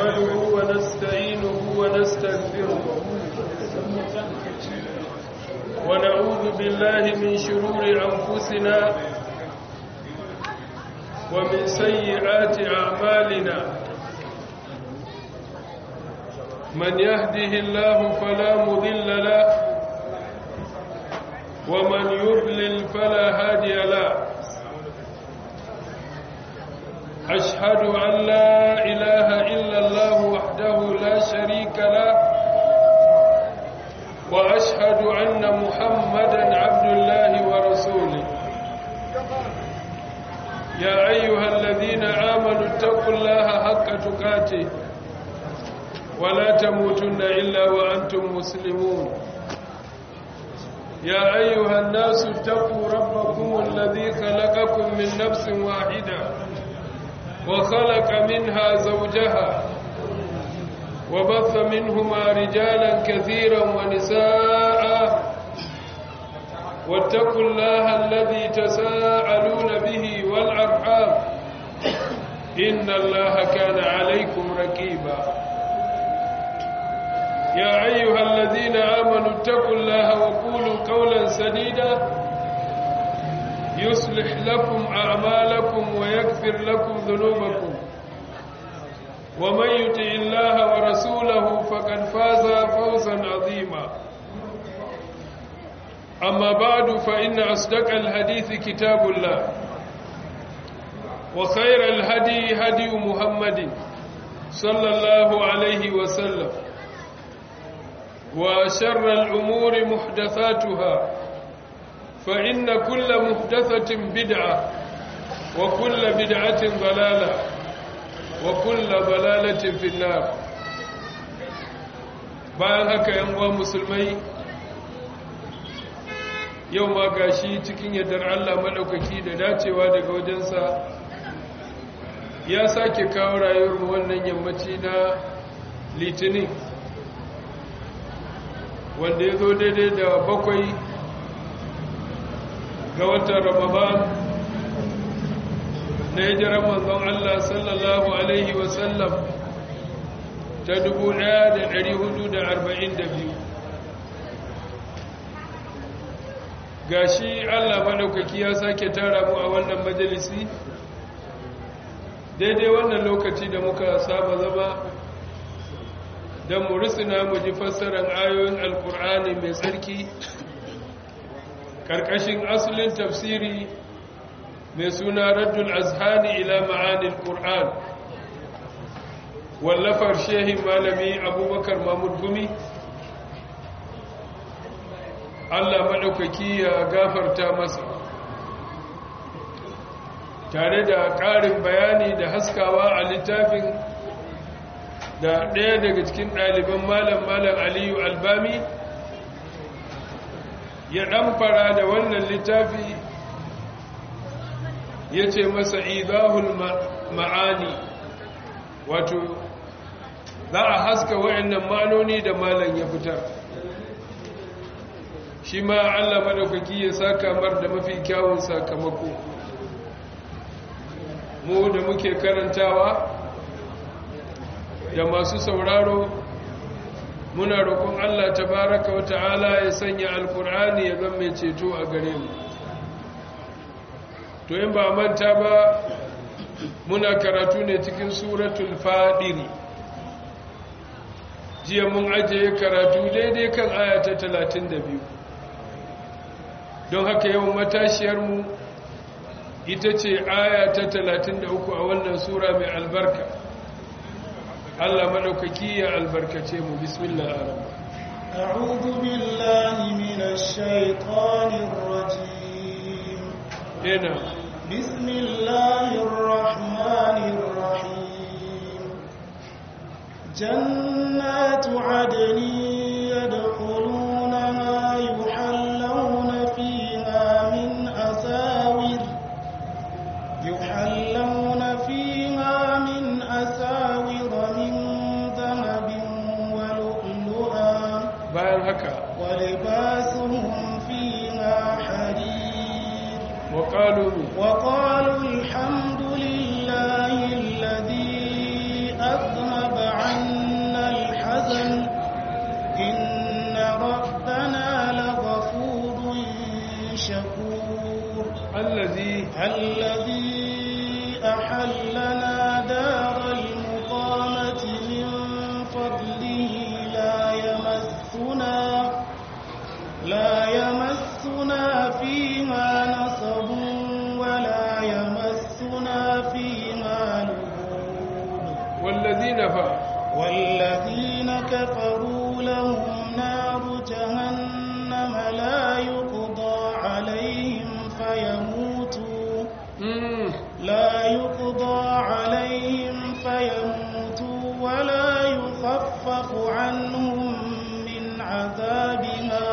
نحمده ونستعينه ونستغفره ونعوذ بالله من شرور أنفسنا ومن سيئات أعمالنا من يهده الله فلا مضل له ومن يضلل فلا هادي له أشهد أن لا إله إلا الله وحده لا شريك له وأشهد أن محمدا عبد الله ورسوله يا أيها الذين آمنوا اتقوا الله حق تقاته ولا تموتن إلا وأنتم مسلمون يا أيها الناس اتقوا ربكم الذي خلقكم من نفس واحدة وخلق منها زوجها وبث منهما رجالا كثيرا ونساء واتقوا الله الذي تساءلون به والأرحام إن الله كان عليكم رقيبا يا أيها الذين آمنوا اتقوا الله وقولوا قولا سديدا يصلح لكم أعمالكم ويغفر لكم ذنوبكم ومن يطع الله ورسوله فقد فاز فوزا عظيما أما بعد فإن أصدق الحديث كتاب الله وخير الهدي هدي محمد صلى الله عليه وسلم وشر الأمور محدثاتها فإن كل محدثة بدعة وكل بدعة ضلالة وكل ضلالة في النار. bayan haka yan uwa musulmai, yau ma gashi cikin yardar Allah madaukaki da dacewa daga wajensa ya sake kawo rayuwar mu wannan yammaci na Litinin, wanda ya zo daidai da 7 ga watan Ramadan na hijirar manzon Allah sallallahu alaihi wasallam ta 1442. gashi Allah madaukaki ya sake tara mu a wannan majalisi daidai wannan lokaci da muka saba zama don mu rusuna mu ji fassarar ayoyin alkur'ani mai tsarki ƙarƙashin asalin tafsiri mai suna raddul azhani ila ma'anil qur'an wallafar shehin malami abubakar mahmud gumi, Allah maɗaukaki ya gafarta masa, tare da ƙarin bayani da haskawa a littafin da ɗaya daga cikin ɗaliban malam aliyu albami ya ɗamfara da wannan littafi ya ce masa idahul ma'ani, wato za a haska wa'annan ma'anoni da malam ya fitar. shi ma Allah madaukaki ya saka mar da mafi kyawun sakamako. mu da muke karantawa da masu sauraro muna roƙon Allah tabaraka wa ta'ala ya sanya alkur'ani ya zama mai ceto a gare mu. to in ba manta ba muna karatu ne cikin suratul fadiri. jiya mun ajiye karatu daidai kan aya ta 32, don haka yau matashiyarmu ita ce aya ta 33 a wannan sura mai albarka. Allah madaukaki ya albarkace mu. bismillah ar-rahman a'udhu billahi minash shaitanir rajim. bismillahir rahmanir rahim. jannatu adnin yadkhulunaha yuhallawna fiha min asawir min dhahabin wa lu'lu'a. bayan haka wa libasuhum fiha harir. وقالوا الحمد لله الذي أذهب kafirina fa والذين كفروا لهم نار جهنم لا يقضى عليهم فيموتوا ولا يخفف عنهم من عذابها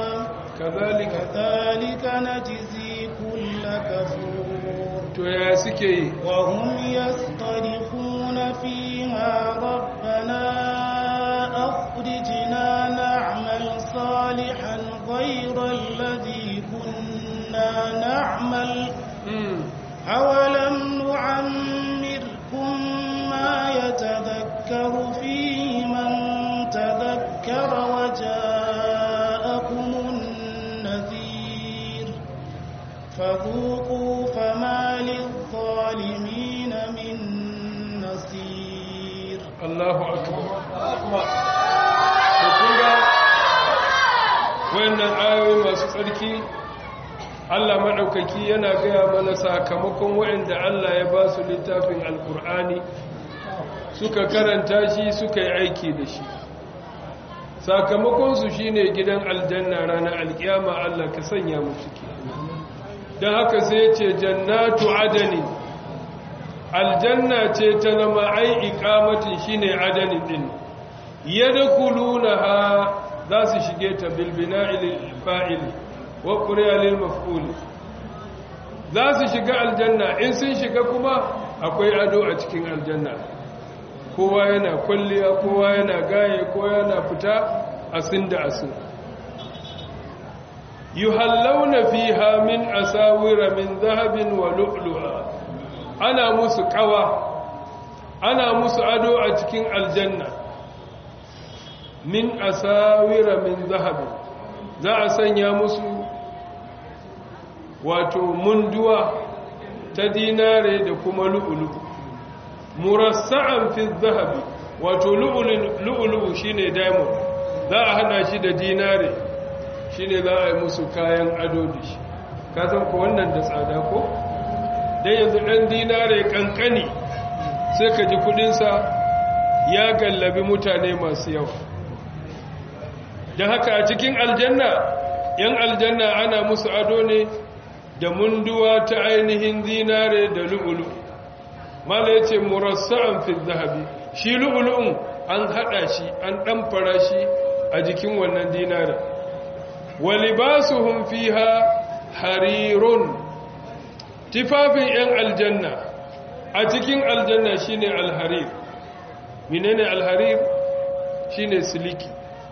كذلك نجزي كل كفور وهم يصطرخون فيها ربنا أخرجنا نعمل صالحا غير الذي كنا نعمل أولم نعمركم ما يتذكر فيه من تذكر وجاءكم النذير فذوقوا فما للظالمين من نصير. الله أكبر. wannan ayoyi masu tsarki Allah maɗaukaki yana gaya mana sakamakon waɗanda Allah ya ba su littafin alkur'ani suka karanta shi suka yi aiki da shi sakamakonsu shi ne gidan aljanna ranar alkiyama Allah ka sanya mu ciki don haka sai ce jannatu adani aljanna ce ta zama ai iqamatin shine adani din yadkhulunaha za su shige ta bilbina'i lil fa'il wa quriya lil maf'ul za su shiga aljanna in sun shiga kuma akwai ado a cikin aljanna kowa yana kulliya kowa yana gaye kowa yana fita asin da asin yuhallawna fiha min asawira min dhahabin wa lu'lu'a ana musu kawa ana musu ado a cikin aljanna min asawira min dhahabin za a sanya musu wato munduwa ta dinare da kuma lu'ulu murassa'an fi dhahabi wato lu'ulu shine diamond za a hada shi da dinare shine za a yi musu kayan ado da shi ka san ko wannan da tsada ko dan yanzu dan dinare kankani sai ka ji kudin sa ya gallabi mutane masu yawa dan haka a cikin aljanna yan aljanna ana musu ado ne da munduwa ta ainihin dinare da lu'ulu mala yace murassa'an fi dhahabi shi lu'ulu'un an hada shi an damfara shi a jikin wannan dinare wa libasuhum fiha harirun tifafin yan aljanna a cikin aljanna shine alharir menene alharir shine siliki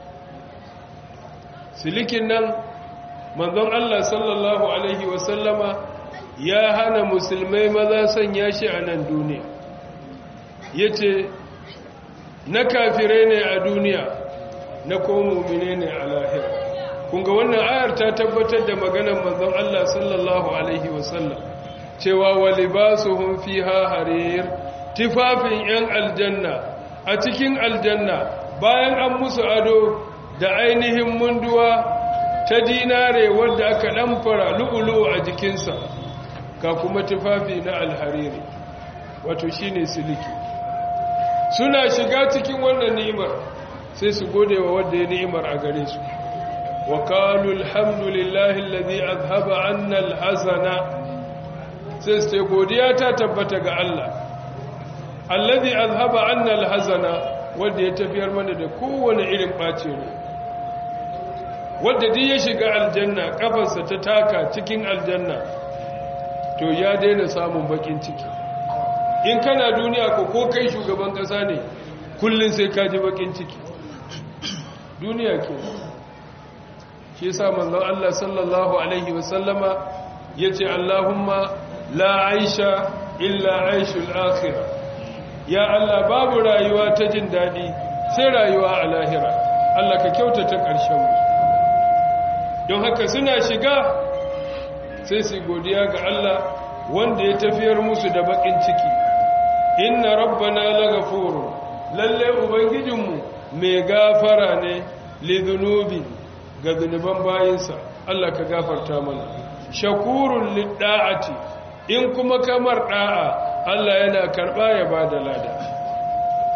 silikin nan manzon Allah sallallahu alaihi wasallama ya hana musulmai maza sanya shi a nan duniya yace na kafirai ne a duniya na ko mu'mine ne a lahira kunga wannan ayar ta tabbatar da maganar manzon Allah sallallahu alaihi wasallam cewa walibasuhum fiha harir tifafin yan aljanna a cikin aljanna bayan an musu ado da ainihin munduwa ta dinare wadda aka ɗamfara lu'ulu a jikinsa ka kuma tufafi na alhariri wato shine siliki suna shiga cikin wannan ni'imar sai su gode wa wadda ya ni'imar a gare su wa qalu alhamdulillahi alladhi azhaba 'anna alhazana sai su godiya ta tabbata ga Allah alladhi azhaba 'anna alhazana wanda ya tafiyar mana da kowane irin bacin rai wadda duk ya shiga aljanna kafarsa ta taka cikin aljanna to ya daina samun bakin ciki in kana duniya ko kai shugaban kasa ne kullun sai ka ji bakin ciki duniya ke shi yasa manzon Allah sallallahu alaihi wasallama yace Allahumma la aisha illa aishul akhirah ya Allah babu rayuwa ta jin dadi sai rayuwa a lahira Allah ka kyautata ƙarshen mu don haka suna shiga sai su godiya ga Allah wanda ya tafiyar musu da bakin ciki inna rabbana laghafurun lalle ubangijinmu mai gafara ne lidhunubi ga zunuban bayinsa Allah ka gafarta mana shakurun lidda'ati in kuma kamar da'a Allah yana karba ya bada lada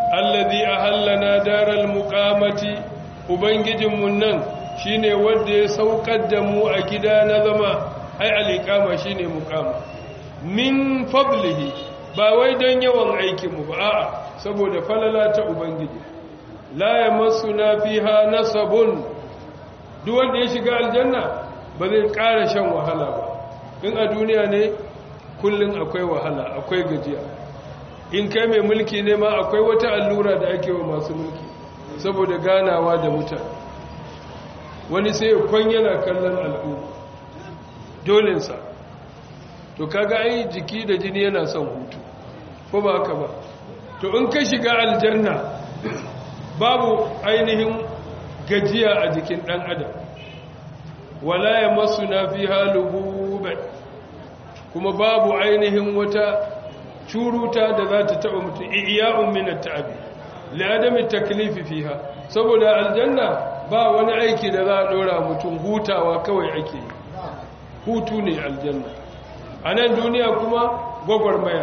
alladhi ahallana daral muqamati ubangijinmu nan shine wanda ya saukar da mu a gida na zama ai al-iqama shine muqama min fadlihi ba wai don yawan aikin mu ba a'a saboda falala ta ubangiji la yamassuna fiha nasabun duk wanda ya shiga aljanna ba zai ƙara shan wahala ba in a duniya ne kullun akwai wahala akwai gajiya in kai mai mulki ne ma akwai wata allura da ake wa masu mulki saboda ganawa da mutane wani sai kwan yana kallon al'umma dolensa to kaga ai jiki da jini yana son hutu ko ba haka ba to in ka shiga aljanna babu ainihin gajiya a jikin dan adam wala yamassuna fiha lugub kuma babu ainihin wata curuta da za ta taɓa mutum iya'un min at-ta'abi li'adami taklifi fiha saboda aljanna ba wani aiki da za a dora mutum hutawa kawai ake hutu ne aljanna a nan duniya kuma gwagwarmaya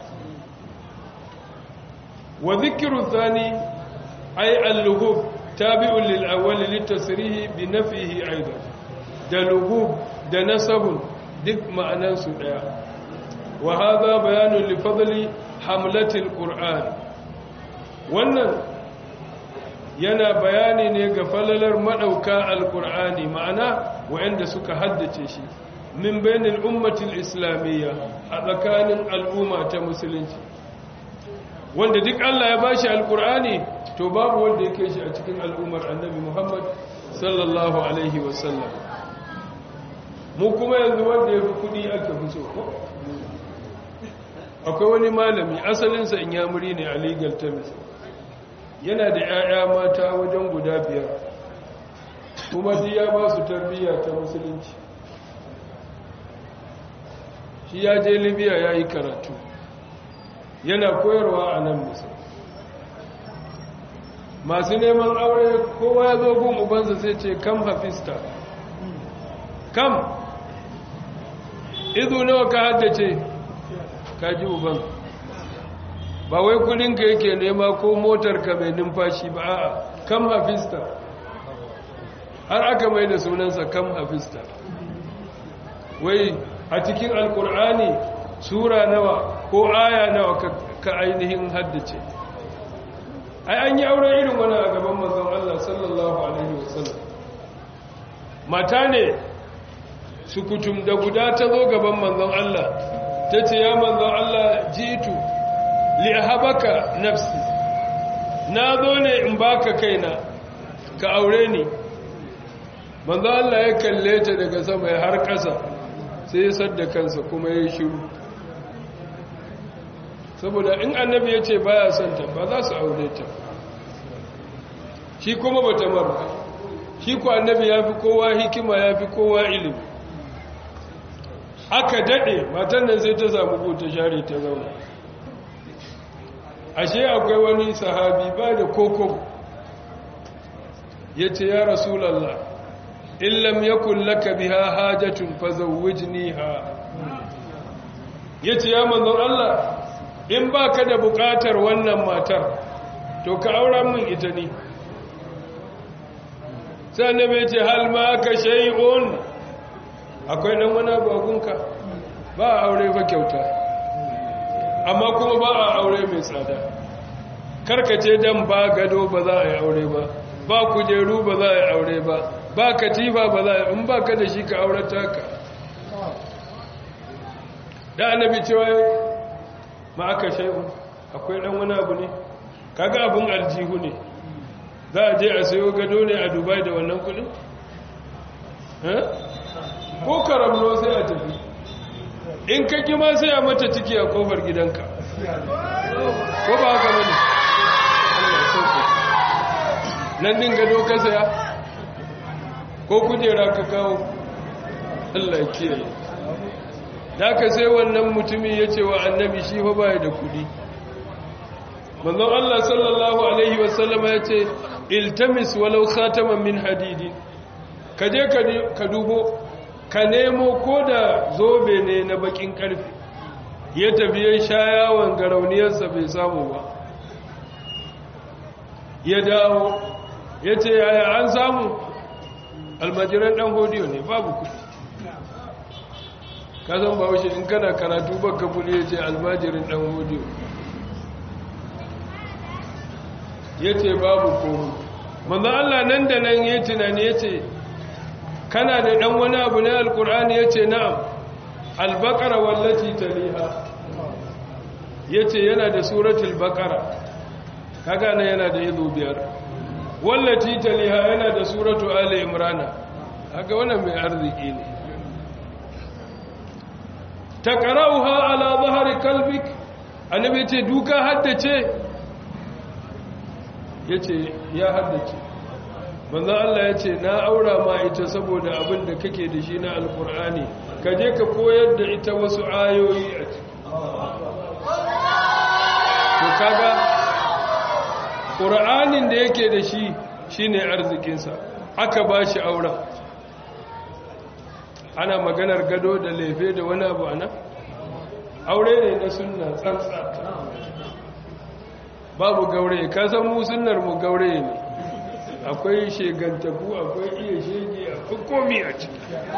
wa dhikru thani ay al-lughub tabi'un lil awwal litasrihi bi nafihi aidan da lughub da nasabun duk ma'anan su daya wa hadha bayanun li fadli hamlati al-qur'an wannan yana bayani ne ga falalar madauka al-qur'ani ma'ana wa'anda suka haddace shi min bainil ummati al-islamiyya a tsakanin al'umma ta musulunci wanda duk Allah ya bashi al-qur'ani to babu wanda yake shi a cikin al'ummar annabi Muhammad sallallahu alaihi wasallam mu kuma yanzu wanda ya fi kudi aka fi so akwai wani malami asalinsa inyamuri ne a legal terms yana da 'ya'ya mata wajen guda 5 kuma duk ya ba su tarbiyya ta musulunci shi ya je libya ya yi karatu yana koyarwa a nan misal masu neman aure kowa ya zo gun ubansa sai ce kam hafista kam izu nawa ka haddace ka ji uban ba wai kudinka yake nema ko motarka mai numfashi ba a kam hafista har aka mai da sunansa kam hafista wai a cikin alkur'ani sura nawa ko aya nawa ka ainihin haddace ai an yi aure irin wani a gaban manzon Allah sallallahu alaihi wasallam mata ne sukutum da guda ta zo gaban manzon Allah ta ce ya manzon Allah jitu li ahabaka nafsi na zo ne in baka kaina ka aure ni manzon Allah ya kalle ta daga sama har ƙasa sai ya sadda kansa kuma ya shiru saboda in annabi ya ce baya son ta ba za su aure ta shi kuma bata mara shi ko annabi ya fi kowa hikima ya fi kowa ilimi aka daɗe matan nan sai ta samu ko ta share ta zauna ashe akwai wani sahabi ba da koko ya ce ya rasulallah illam yakun laka biha hajatun fazawwijniha yace ya manzon Allah in baka da bukatar wannan matar to ka aura min ita ne sai annabi yace hal ma ka shay'un akwai dan wani bagunka ba a aure fa kyauta amma kuma ba a aure mai tsada karkace dan ba gado ba za a yi aure ba ba kujeru ba za a yi aure ba ba katifa ba za in ba ka da shi ka aurata ka da annabi cewa ma aka shai'un akwai dan wani abu ne kaga abun aljihu ne za a je a sayo gado ne a Dubai da wannan kudin ko karamno sai a tafi in ka kima sai a mata ciki a kofar gidanka ko ba haka bane nan din gado ka saya ko kujera ka kawo Allah ya kiyaye da ka sai wannan mutumi ya ce wa annabi shi fa baya da kudi manzon Allah sallallahu alaihi wasallama ya ce iltamis walau khataman min hadidi ka je ka dubo ka nemo ko da zobe ne na bakin karfe ya tafi ya sha yawon garauniyarsa bai samu ba ya dawo ya ce yaya an samu almajiran ɗan hodiyo ne babu kuɗi kasan ba wuce in kana karatu baka kuɗi ya ce almajirin ɗan hodiyo ya ce babu komi manzo Allah nan da nan ya tunani ya ce kana da ɗan wani abu na alkur'ani ya ce na'am albakara wallaci taliha ya ce yana da suratul bakara kaga nan yana da izu 5 wallaci taliha yana da suratu ali imrana kaga wannan mai arziki ne taqra'uha ala dhahri kalbik annabi ce duka haddace yace ya haddace manzo Allah yace na aura ma ita saboda abin da kake da shi na alqur'ani kaje ka koyar da ita wasu ayoyi a ciki to kaga qur'anin da yake da shi shine arzikin sa aka bashi aura ana maganar gado da lefe da wani abu ana aure ne na sunna tsantsa babu gaure ka san mu sunnar mu gaure ne akwai shegantaku akwai iya shege akwai komi a ciki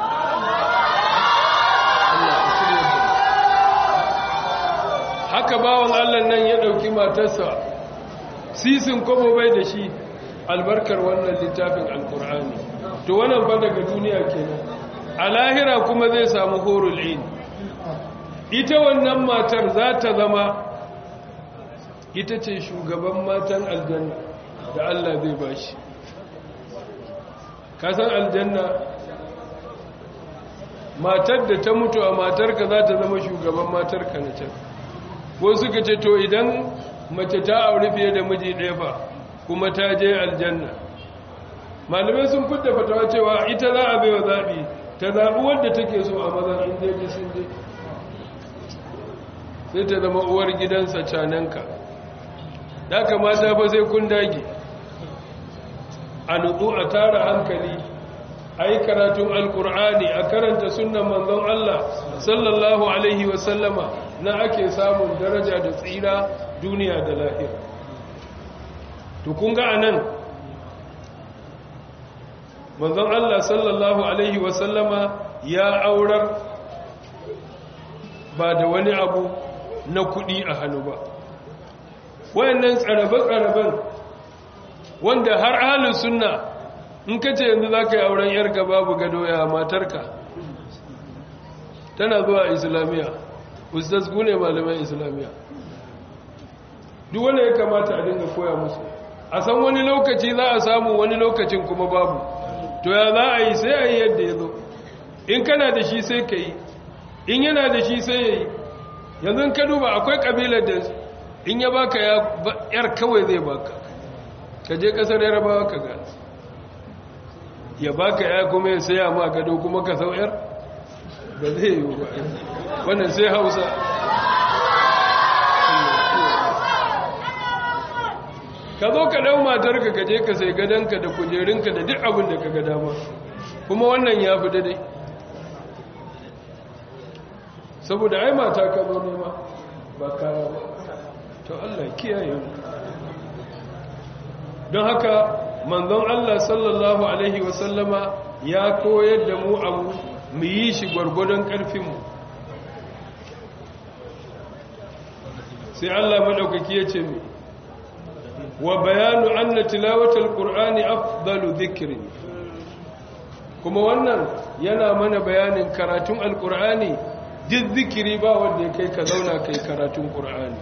haka bawan Allah nan ya dauki matarsa sisin kobo bai da shi albarkar wannan littafin alkur'ani to wannan fa daga duniya kenan a lahira kuma zai samu horul ain ita wannan matar za ta zama ita ce shugaban matan aljanna da Allah zai bashi kasan aljanna matar da ta mutu a matarka za ta zama shugaban matarka na can ko suka ce to idan mace ta aure fiye da miji ɗaya fa kuma ta je aljanna malamai sun fidda fatawa cewa ita za a baiwa zaɓi ta zaɓi wadda take so a mazan inda ji sun je sai ta zama uwar gidansa cananka da kamata fa sai kun dage a nutsu a tara hankali a yi karatun alkur'ani a karanta sunan manzon Allah sallallahu alaihi wasallama na ake samun daraja da tsira duniya da lahira to kun ga anan manzon Allah sallallahu alaihi wasallama ya aurar ba da wani abu na kudi a hannu ba wayannan tsarabe-tsaraben wanda har ahalin sunna in ka ce yanzu za ka yi auren yarka babu gado ya matarka tana zuwa islamiyya ustaz gune malaman islamiyya duk wanda ya kamata a dinga koya musu a san wani lokaci za a samu wani lokacin kuma babu to ya za a yi sai a yi yadda ya zo in kana da shi sai ka yi in yana da shi sai ya yi yanzu ka duba akwai kabilar da in ya baka yar kawai zai baka ka je kasar yarabawa ka ga ya baka ya kuma ya saya ma gado kuma ka sau yar ba zai yi ba wannan sai hausa ka zo ka dau matarka ka je ka sai gadonka da kujerinka da duk abin da ka ga dama kuma wannan ya fi daidai saboda ai mata ka zo nema ba kaya ba to Allah kiyaye mu don haka manzon Allah sallallahu alaihi wasallama ya koyar da mu abu mu yi shi gwargwadon karfinmu sai Allah madaukaki ya ce mu wa bayanu anna tilawatul qur'ani afdalu dhikrin kuma wannan yana mana bayanin karatun alqur'ani duk zikiri ba wanda ya kai ka zauna kai karatun qur'ani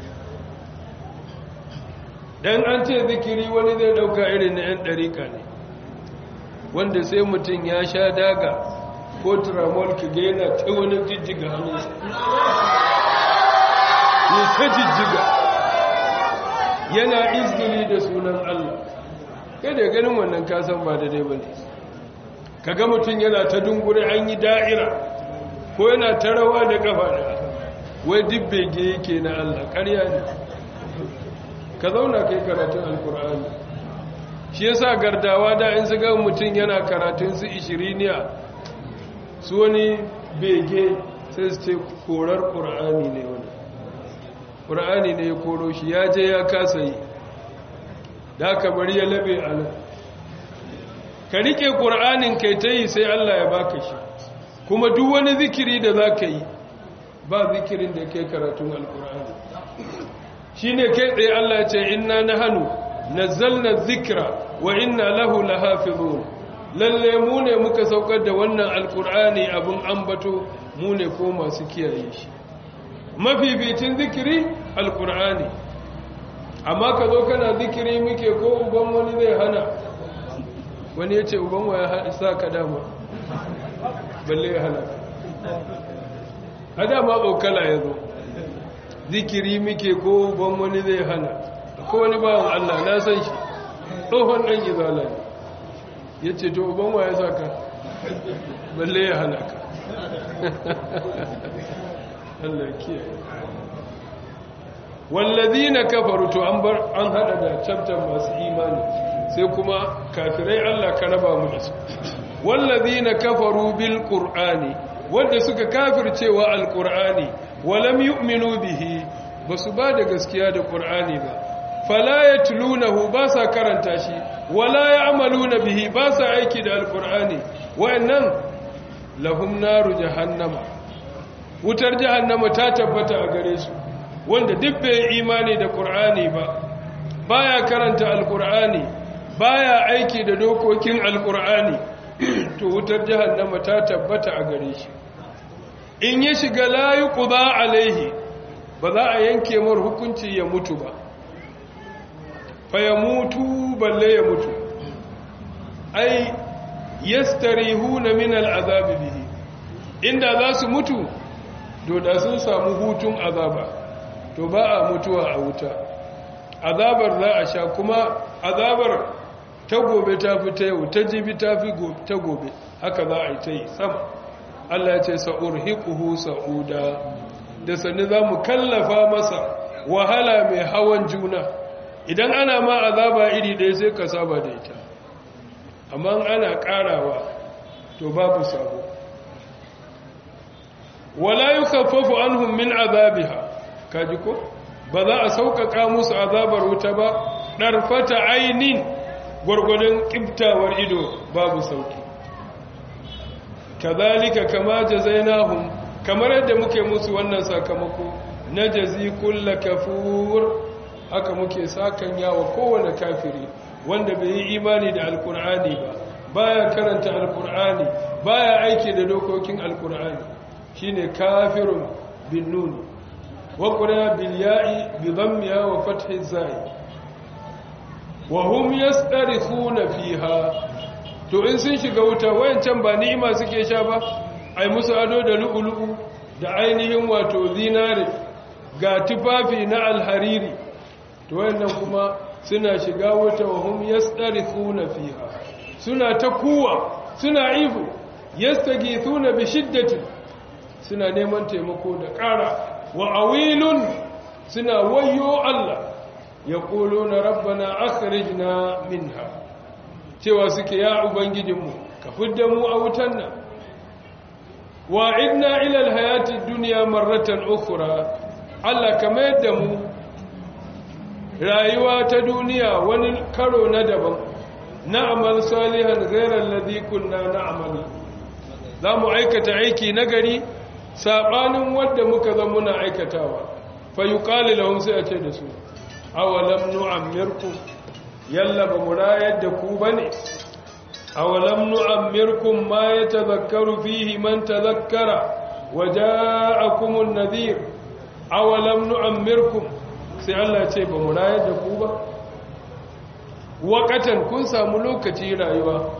dan an ce zikiri wani zai dauka irin na 'yan dariƙa ne wanda sai mutum ya sha daga ko tramol ki ga yana ta wani jijjiga hannunsa ne ta jijjiga yana izgili da sunan Allah kada ganin wannan kasan ba daidai ba ne kaga mutum yana ta dungure an yi da'ira ko yana ta rawa da kafa da wai dibbege yake na Allah ƙarya ne ka zauna kai karatun alkur'ani shi yasa gardawa da in su ga mutum yana karatun su ishiriniya su wani bege sai su ce korar ƙur'ani ne wani ƙur'ani ne ya koro shi ya je ya kasa yi da ka bari ya labe a nan ka rike ƙur'anin kai ta yi sai Allah ya baka shi kuma duk wani zikiri da za ka yi ba zikirin da kai karatun alƙur'ani shi ne kai tsaye Allah ya ce inna na hannu nazzalna zikra wa inna lahu lahafizun lalle mu ne muka saukar da wannan alƙur'ani abin ambato mu ne ko masu kiyaye shi mafificin zikiri alƙur'ani amma ka zo kana zikiri muke ko uban wani zai hana wani ya ce uban wa ya sa ka dama balle ya hana a dama ɓaukala ya zo zikiri muke ko uban wani zai hana ko wani bawan Allah na san shi tsohon ɗan izala ne ya ce to uban wa ya sa ka balle ya hana ka Allah kiyaye wallazina kafaru to an hada da chapter masu imani sai kuma kafirai Allah ka raba mu da su wallazina kafaru bil qur'ani wanda suka kafircewa alqur'ani walam yu'minu bihi basu ba da gaskiya da qur'ani ba fala yatlunahu ba sa karanta shi wala ya'maluna bihi ba sa aiki da alqur'ani wa'annan lahum naru jahannama wutar jahannama ta tabbata a gare su wanda duk bai imani da qur'ani ba baya karanta alqur'ani baya aiki da dokokin alqur'ani to wutar jahannama ta tabbata a gare shi in ya shiga la yuqda alaihi ba za a yanke mar hukunci ya mutu ba fa ya mutu balle ya mutu ai yastarihuna min al'azab bihi inda za su mutu to da sun samu hutun azaba to ba a mutuwa a wuta azabar za a sha kuma azabar ta gobe ta fi ta yau ta jibi ta fi ta gobe haka za a yi ta yi sama Allah ya ce sa'urhiquhu sa'uda da sani za mu kallafa masa wahala mai hawan juna idan ana ma azaba iri ɗaya sai ka saba da ita amma ana ƙarawa to babu sabo wala yukaffafu anhum min azabiha kaji ko ba za a sauƙaƙa musu azabar wuta ba ɗarfata ainin gwargwadon ƙiftawar ido babu sauƙi kazalika kama jazainahum kamar yadda muke musu wannan sakamako na jazi kulla kafur haka muke sakan yawa kowane kafiri wanda bai yi imani da alkur'ani ba baya karanta alkur'ani baya aiki da dokokin alkur'ani shine kafirun bin nun wa qura bil ya'i bi dhammiha wa fathi zai wa hum yastarihuna fiha to in sun shiga wuta wayancan ba ni'ima suke sha ba ai musu ado da lu'ulu'u da ainihin wato zinare ga tufafi na alhariri to wayannan kuma suna shiga wuta wa hum yastarihuna fiha suna ta kuwa suna ihu yastaghithuna bi shiddatin suna neman taimako da ƙara wa awilun suna wayyo Allah yaquluna rabbana akhrijna minha cewa suke ya ubangijinmu ka fidda mu a wutan nan wa idna ila alhayati dunya marratan ukhra Allah ka mayar da mu rayuwa ta duniya wani karo na daban na'mal salihan ghayra alladhi kunna na'mal za mu aikata aiki nagari sabanin wanda muka zama muna aikatawa fa yuqalu lahum sai a ce da su awalam nu'ammirkum yalla ba mu rayar da ku bane awalam nu'ammirkum ma yatadhakkaru fihi man tadhakkara waja'akumun nadhir awalam nu'ammirkum sai Allah ce ba mu rayar da ku ba waqatan kun samu lokaci rayuwa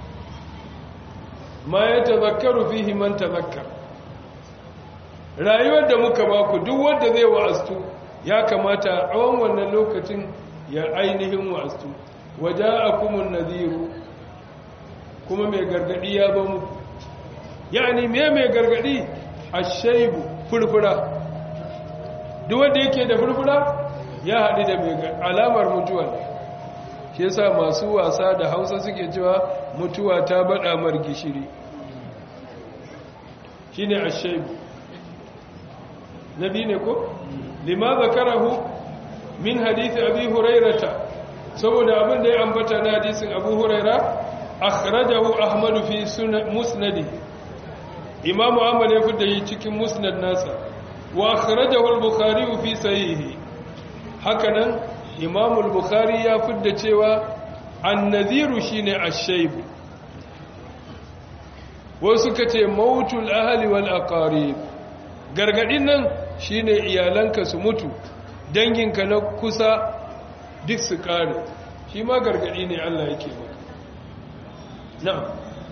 ma yatadhakkaru fihi man tadhakkara rayuwar da muka ba ku duk wanda zai wa'astu ya kamata a tsawon wannan lokacin ya ainihin wa'astu waja'akumun nadhiru kuma mai gargadi ya ba mu yani mai gargadi ashaybu furfura duk wanda yake da furfura ya haɗu da mai alamar mutuwa ne shi yasa masu wasa da Hausa suke cewa mutuwa ta bada mar gishiri shine ashaybu nabi ne ko lima zakarahu min hadith abi hurairata saboda abin da ya ambata na hadisin Abu Huraira akhrajahu Ahmad fi musnadi Imam Ahmad ya fidda yi cikin musnad nasa wa akhrajahu al-Bukhari fi sahihi hakanan Imam al-Bukhari ya fidda cewa an-nadhiru shine ash-shayb wasu kace mautul ahli wal aqarib gargadin nan shine iyalanka su mutu danginka na kusa duk su kare shi ma gargadi ne Allah yake maka na'am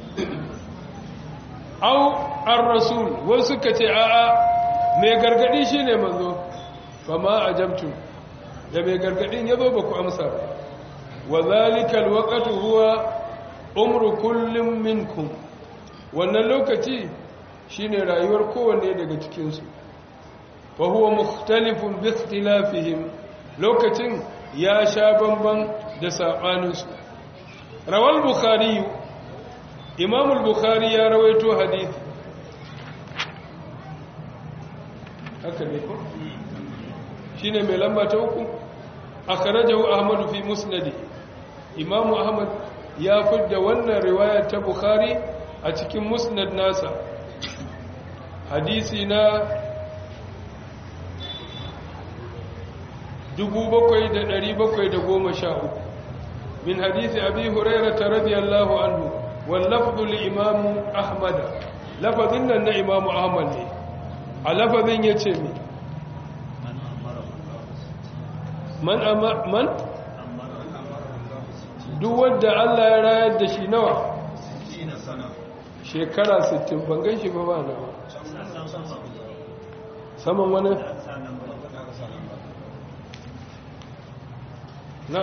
au ar-rasul wasu kace a'a mai gargadi shine manzo fama ajabtu da mai gargadin yazo ba ku amsa ba wa zalika al-waqtu huwa umru kullin minkum wannan lokaci shine rayuwar kowanne daga cikin su fa huwa mukhtalifun bi ikhtilafihim lokacin ya sha bamban da sabanin su rawal bukhari imam al-bukhari ya rawaito hadisi haka ne ko shine mai lamba ta uku akhrajahu ahmad fi musnadi imam ahmad ya fidda wannan riwaya ta bukhari a cikin musnad nasa hadisi na 7713 min hadisi abi hurairah radiyallahu anhu wal lafdhu li imam ahmad lafazin nan na imam ahmad ne a lafazin yace mi man duk wanda Allah ya rayar da shi nawa shekara 60 ban gan shi ba ba na saman wani na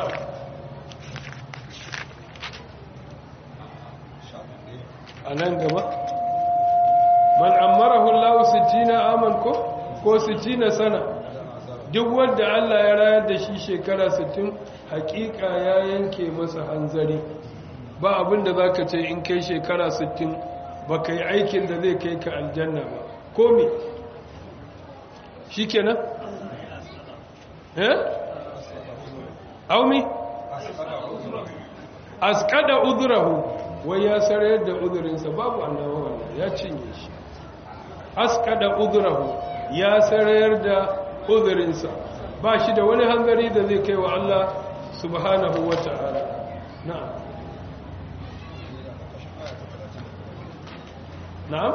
a nan gaba man ammarahu Allah 60 aman ko 60 sana duk wanda Allah ya rayar da shi shekara 60 hakika ya yanke masa hanzari ba abinda zaka ce in kai shekara 60 baka yi aikin da zai kai ka aljanna ba ko me shikenan aumi asqada udrahu wai ya sarayar da uzurinsa babu annabawa wannan ya cinye shi asqada udrahu ya sarayar da uzurinsa ba shi da wani hanzari da zai kai wa Allah subhanahu wata'ala na'am na'am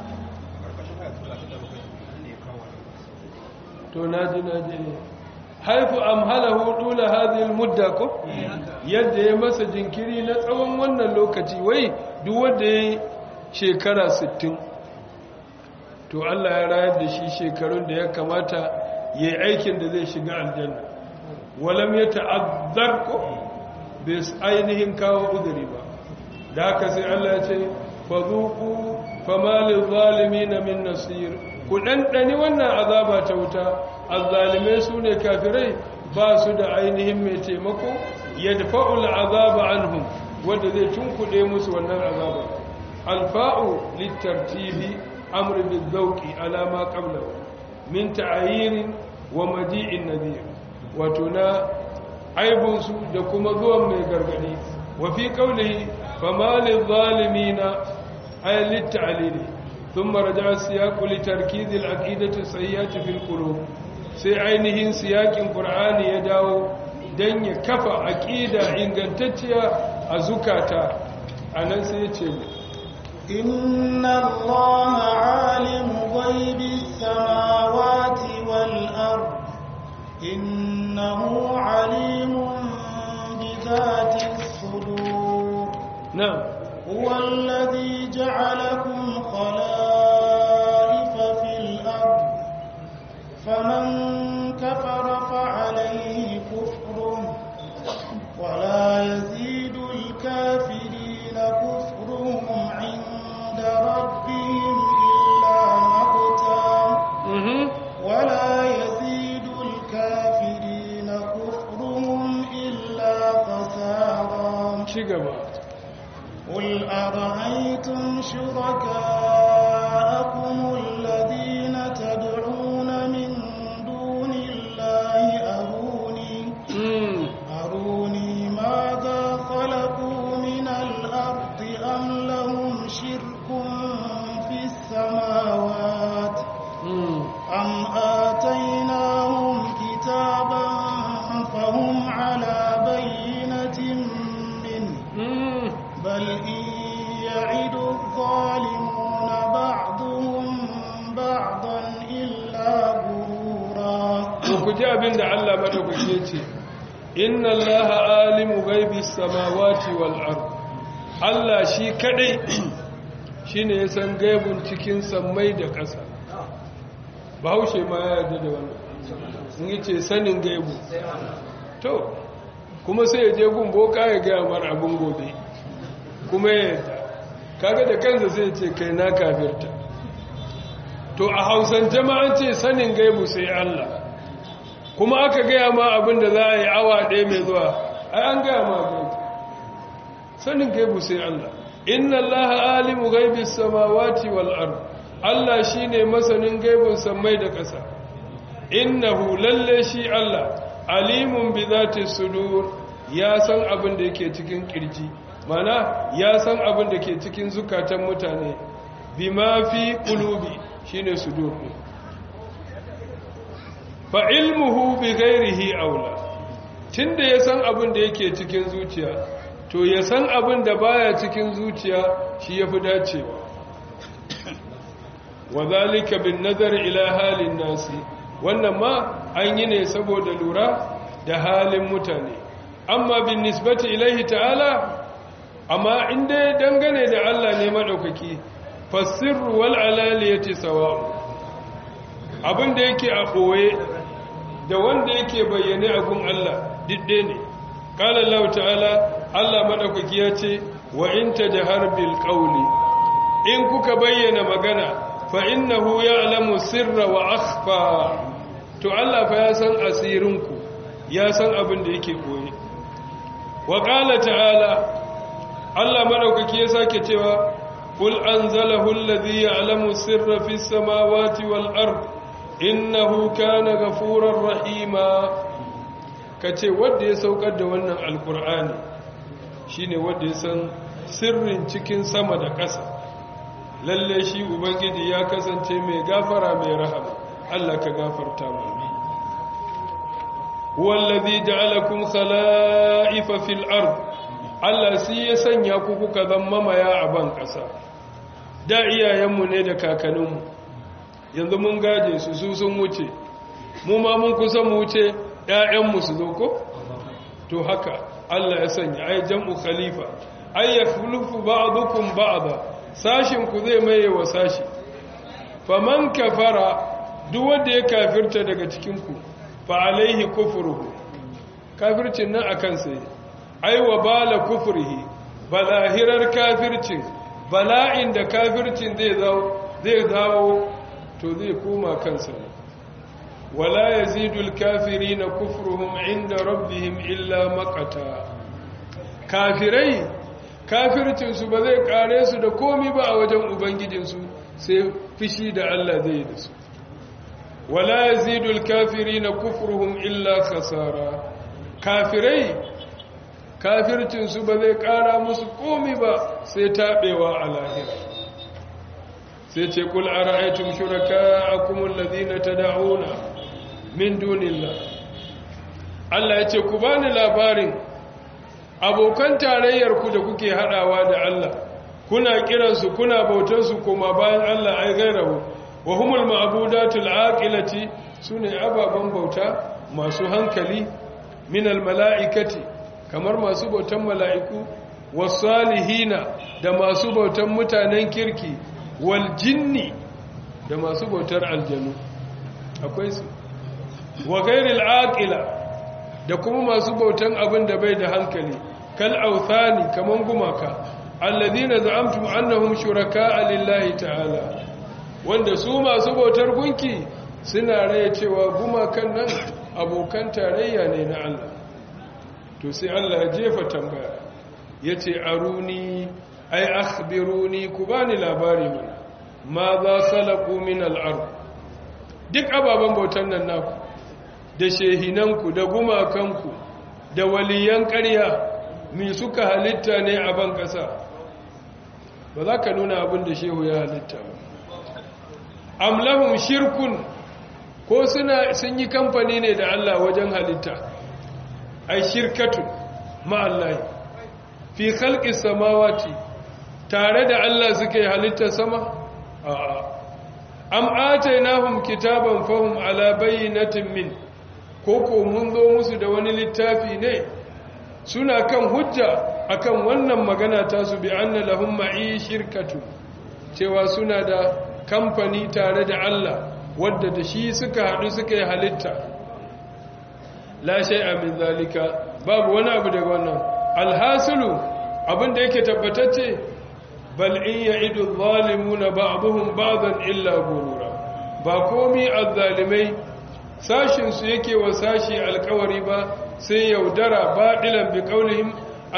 to naji haifu amhalahu dula hadhihi almudda ko yadda ya masa jinkiri na tsawon wannan lokaci wai duk wanda yayi shekara 60 to Allah ya rayar da shi shekarun da ya kamata yayi aikin da zai shiga aljanna walam yata'azzar ko bis ainihin kawo udiri ba da haka sai Allah ya ce fadhuqu fama lil zalimin min nasir ku ɗanɗani wannan azaba ta wuta azzalimai su ne kafirai ba su da ainihin mai taimako ya dafa'ul azaba anhum wanda zai tunkuɗe musu wannan azaba alfa'u littartibi amr bil zawqi ala ma qablahu min ta'ayirin wa maji'in nadhir wato na aibun su da kuma zuwan mai gargadi wa fi qawlihi fama lil zalimina ay lit ta'lili ثم رجع السياق لتركيز العقيدة الصحيحة في القلوب sai ainihin siyakin Qur'ani ya dawo dan ya kafa aqida ingantacciya a zukata anan sai ya ce inna allaha alimu ghaibis samawati wal ard innahu alimun bi dhatis sudur na'am huwa alladhi ja'alakum فمن كفر فعليه كفره ولا يزيد الكافرين كفرهم عند ربهم إلا مقتا ولا يزيد الكافرين كفرهم إلا خسارا قل أرأيتم شركاءكم الذين تدعون من دون الله أروني madaukaki yace inna allaha alimu ghaibis samawati wal ard Allah shi kadai shine ya san gaibun cikin sammai da ƙasa bahaushe ma ya yarda da wannan sun yace sanin gaibu to kuma sai ya je gun boka ya ga mar abun gobe kuma ya yarda kaga da kansa sai ya ce kai na kafirta to a Hausan jama'an ce sanin gaibu sai Allah kuma aka gaya ma abin da za a yi awa ɗaya mai zuwa ai an gaya ma gaibu sanin gaibu sai Allah inna Allah alimu gaibis samawati wal ard Allah shine masanin gaibun samai da ƙasa innahu lalle shi Allah alimun bi zati sudur ya san abin da yake cikin kirji mana ya san abin da ke cikin zukatan mutane bima fi qulubi shine sudur fa ilmuhu bi ghairihi aula tunda ya san abin da yake cikin zuciya to ya san abin da baya cikin zuciya shi yafi dacewa wadhalika bin nazar ila halin nasi wannan ma an yi ne saboda lura da halin mutane amma bin nisbati ilaihi ta'ala amma inda dangane da Allah ne madaukaki fasirru wal alaliyati sawa'u abin da yake a koye da wanda yake bayyane a gun Allah didde ne qala Allah ta'ala Allah madaukaki ya ce wa in tajhar bil qawli in kuka bayyana magana fa innahu ya'lamu sirra wa akhfa to Allah fa ya san asirinku ya san abin da yake koye wa qala ta'ala Allah madaukaki ya sake cewa qul anzalahu alladhi ya'lamu sirra fis samawati wal ard innahu kana ghafurar rahima kace wanda ya saukar da wannan alqur'ani shine wanda ya san sirrin cikin sama da ƙasa lalle shi ubangiji ya kasance mai gafara mai rahama Allah ka gafarta mana wallazi ja'alakum khala'ifa fil ard Allah shi ya sanya ku kuka zama maya a ban ƙasa da iyayenmu ne da kakanninmu yanzu mun gaje su sun wuce mu ma mun kusa mu wuce ƴaƴanmu su zo ko to haka Allah ya sanya ai jam'u khalifa ay yakhlufu ba'dukum ba'da sashin ku zai maye wa sashi faman kafara duk wanda ya kafirta daga cikin ku fa alaihi kufruhu kafircin nan akan sai ai wa bala kufrihi balahirar kafircin bala'in da kafircin zai zawo to zai koma kansa wala yazidul kafirina kufruhum inda rabbihim illa maqata kafirai kafircinsu ba zai kare su da komi ba a wajen ubangijinsu sai fishi da Allah zai da su wala yazidul kafirina kufruhum illa khasara kafirai kafircinsu ba zai kara musu komi ba sai tabewa a lahira sai ce kul ara'aytum shuraka'akum alladhina tad'una min dunillah Allah ya ce ku bani labarin abokan tarayyarku da kuke hadawa da Allah kuna kiransu kuna bautansu kuma bayan Allah ai gairahu wa humul ma'budatul aqilati sune ababan bauta masu hankali minal mala'ikati kamar masu bautan mala'iku wasalihina da masu bautan mutanen kirki wal jinni da masu bautar aljanu akwai su wa gairil aqila da kuma masu bautan abin da bai da hankali kal authani kaman gumaka alladhina za'amtum annahum shuraka'a lillahi ta'ala wanda su masu bautar gunki suna raye cewa gumakan nan abokan tarayya ne na Allah to sai Allah ya jefa tambaya yace aruni ay akhbiruni ku bani labari mana ma za khalaqu min al-ard duk ababan bautan nan naku da shehinanku da gumakanku da waliyan ƙarya mi suka halitta ne a ban ƙasa ba za ka nuna abin da shehu ya halitta ba amlahum shirkun ko sun yi kamfani ne da Allah wajen halitta ai shirkatun ma'allahi fi khalqis samawati tare da Allah suke halitta sama a'a am atainahum kitaban fahum ala bayyinatin min ko mun zo musu da wani littafi ne suna kan hujja akan wannan magana ta su bi anna lahum ma'i shirkatu cewa suna da kamfani tare da Allah wadda da shi suka haɗu suka yi halitta la shay'a min zalika babu wani abu daga wannan alhasilu abinda yake tabbatacce bal in ya'idu adh-dhalimuna ba'dhum ba'dan illa ghurura ba komi azzalimai sashin su yake wa sashi alƙawari ba sai yaudara badilan bi qaulihim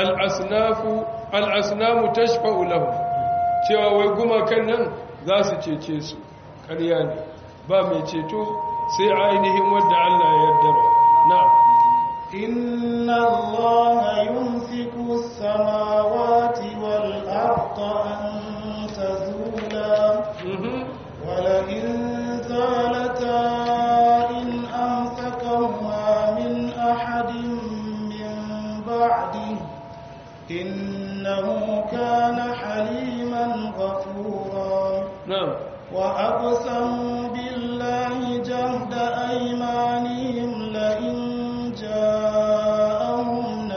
al-asnamu tashfa'u lahum cewa wai gumakan nan za su cece su ƙarya ne ba mai ceto sai ainihin wanda Allah ya yaddara na'am إن الله يمسك السماوات والأرض أن تزولا ولئن زالتا إن أمسكهما من أحد من بعده إنه كان حليما غفورا نعم وأقسموا بالله جهد أيمانهم لئن جاءهم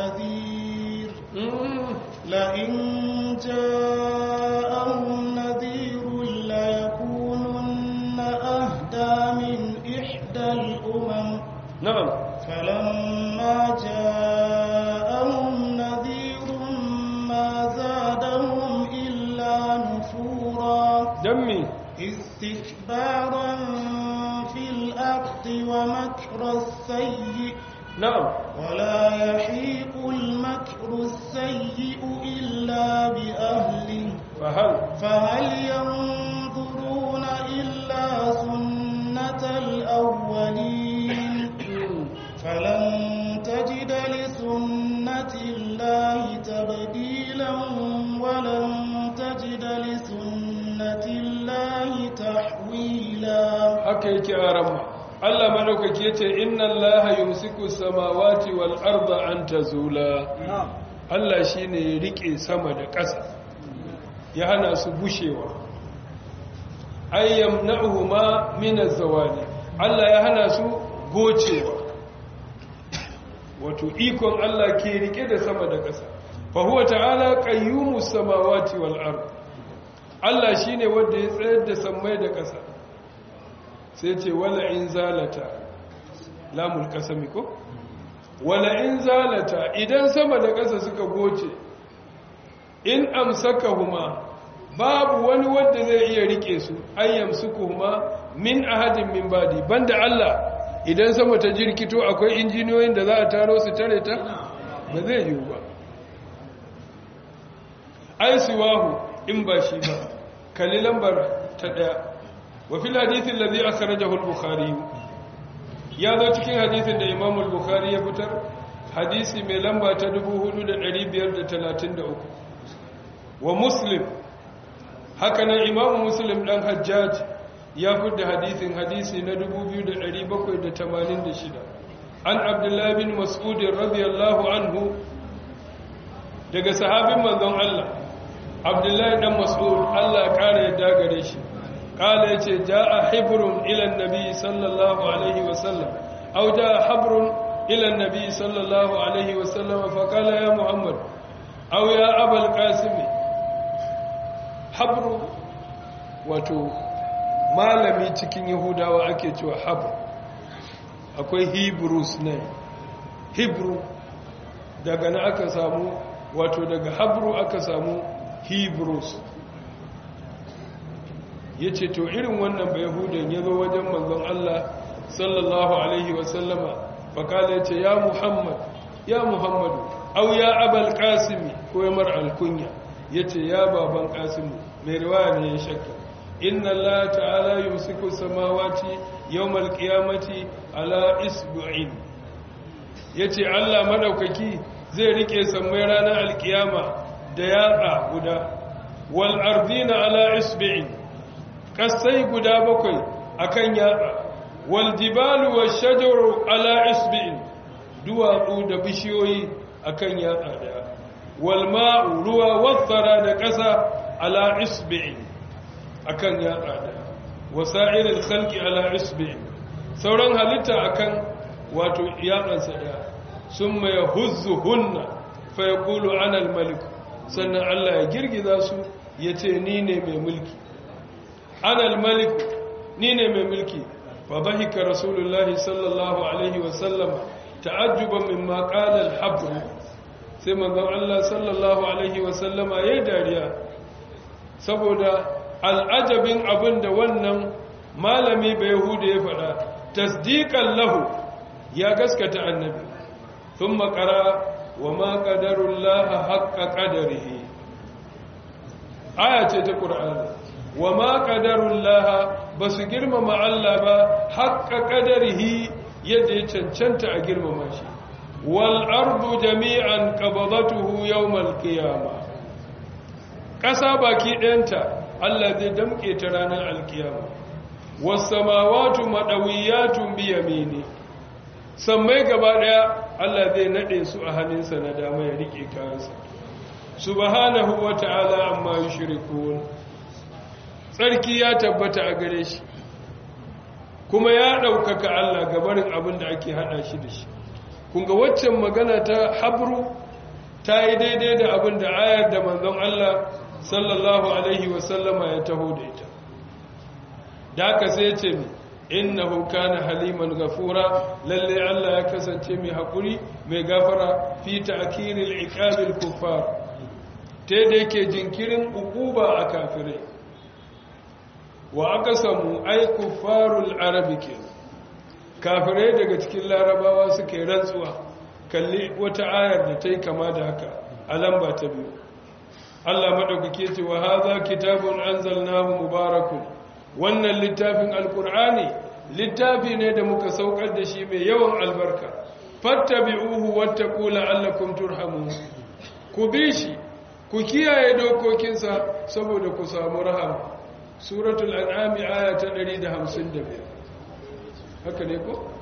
نذير ليكونن أهدى من إحدى الأمم نعم فلما جاءهم نذير ما زادهم إلا نفورا دمي استكبارا في الأرض ومكر السيء نعم ولا يحيق المكر السيء إلا بأهله فهل ينظرون إلا سنة الأولين فلن تجد لسنة الله تبديلا ولن تجد لسنة الله تحويلا حكيك أرمى Allah madaukaki yace inna Allaha yumsiku samawati wal arda an tazula Allah shine ya rike sama da ƙasa ya hana su bushewa ayyamna'uhuma min az-zawali Allah ya hana su gocewa wato ikon Allah ke rike da sama da ƙasa fa huwa ta'ala qayyumus samawati wal ard Allah shine wanda ya tsayar da sammai da ƙasa sai ce wala in zalata lamul kasami ko wala in zalata idan sama da ƙasa suka goce in amsakahuma babu wani wanda zai iya rike su ayyamsukuhuma min ahadin min badi banda Allah idan sama ta jirkito akwai injiniyoyin da za a taro su tare ta ba zai yiwu ba ai siwahu in ba shi ba kalli lambar ta daya وفي الحديث الذي أخرجه البخاري يا ذا cikin hadisin da Imam al-Bukhari ya fitar hadisi mai lamba ta 4533 wa Muslim haka nan Imam Muslim dan Hajjaj ya fitar hadisin hadisi na 2786 an Abdullah bin Mas'ud radiyallahu anhu daga sahabin manzon Allah Abdullah dan Mas'ud Allah ya kare yadda gare shi قال يتي جاء حبر إلى النبي صلى الله عليه وسلم أو جاء حبر إلى النبي صلى الله عليه وسلم فقال يا محمد أو يا أبا القاسم حبر wato malami cikin yahudawa ake cewa habr akwai hebrews ne hebrew daga na aka samu wato daga habru aka samu hebrews ya ce to irin wannan bai yahudan ya zo wajen manzon Allah sallallahu alaihi wasallama fakala ya ce ya muhammadu au ya abal kasimi ko ya mar alkunya ya ce ya baban kasimu mai riwaya ne ya shakka inna Allah ta'ala yumsiku samawati yawmal qiyamati ala isbu'in ya ce Allah madaukaki zai rike sammai ranar alkiyama da yatsa guda wal ardina ala isbu'in kasai guda bakwai akan yatsa wal jibalu washajaru ala isbi'in duwatsu da bishiyoyi akan yatsa daya wal ma'u ruwa wathara da ƙasa ala isbi'in akan yatsa daya wasa'iril khalqi ala isbi'in sauran halitta akan wato yatsansa ɗaya sun mai huzzu hunna fa ya ƙulu anal malik sannan Allah ya girgiza su ya ce ni ne mai mulki anal malik ni ne mai mulki fa bahika rasulullahi sallallahu alaihi wasallama ta'ajjuban mimma qala al-habr sai manzon Allah sallallahu alaihi wasallama yayi dariya saboda al'ajabin abin da wannan malami bai yahuda ya faɗa tasdiqan lahu ya gaskata annabi thumma qara wa ma qadarullaha haqqa qadarihi aya ce ta qur'ani wa ma qadarullaha basu girmama Allah ba haqqa qadarihi yadda ya cancanta a girmama shi wal ardu jami'an qabadatuhu yawmal qiyamah ƙasa baki ɗayanta Allah zai damƙe ta ranar alkiyama wasamawatu madawiyatun bi yamini sammai gaba ɗaya Allah zai nade su a hannunsa na dama ya rike kayansa subhanahu wata'ala amma yushrikun tsarki ya tabbata a gare shi kuma ya ɗaukaka Allah gabarin abin da ake hada shi da shi kunga waccan magana ta habru ta yi daidai da abin da ayar da manzon Allah sallallahu alaihi wasallama ya taho da ita da aka sai ce mi innahu kana haliman gafura lalle Allah ya kasance mai hakuri mai gafara fi ta'kiril iqabil kuffar ta da yake jinkirin ukuba a kafirai wa aqsamu ay kuffarul arabi kafirai daga cikin larabawa suke rantsuwa kalli wata ayar da ta yi kama da haka a lamba ta biyu Allah maɗaukake ce wa haza kitabun anzalnahu mubarakun wannan littafin alkur'ani littafi ne da muka saukar da shi mai yawan albarka fattabi'uhu wattaqu la'allakum turhamun ku bi shi ku kiyaye dokokinsa saboda ku samu rahama suratul an'am aya ta 155 haka ne ko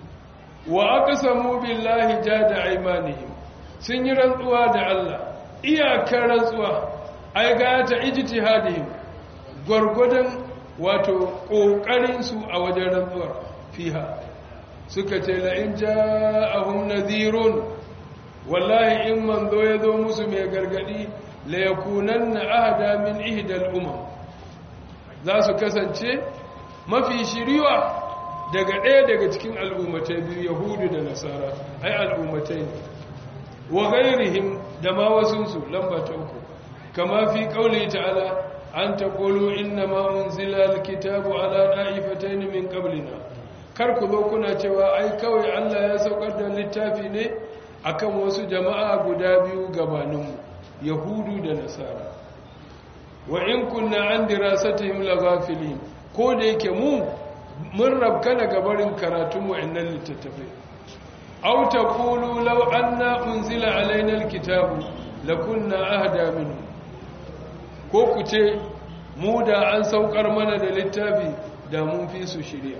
wa aqsamu billahi jada aymanihim sun yi rantsuwa da Allah iyakar rantsuwa ai ga ta ijtihadihim gurgudan wato kokarin su a wajen rantsuwar fiha suka ce la in ja'ahum nadhirun wallahi in man zo yazo musu mai gargadi la yakunanna ahda min ihdal umam za su kasance mafi shiriwa daga ɗaya daga cikin al'ummatai biyu yahudu da nasara ai al'ummatai ne wa gairihim da ma wasunsu lamba ta uku kama fi ƙauli ta'ala an ta ƙolo inna ma unzila alkitabu ala ɗa'ifataini min ƙablina kar ku zo kuna cewa ai kawai Allah ya saukar da littafi ne akan wasu jama'a guda biyu gabaninmu yahudu da nasara wa in kunna an dirasatihim laghafilin ko da yake mun rabkana gabarin karatun wa'annan littattafai aw taqulu law anna unzila alaina alkitabu lakunna ahda minhu ko ku ce mu da an saukar mana da littafi da mun fi su shirya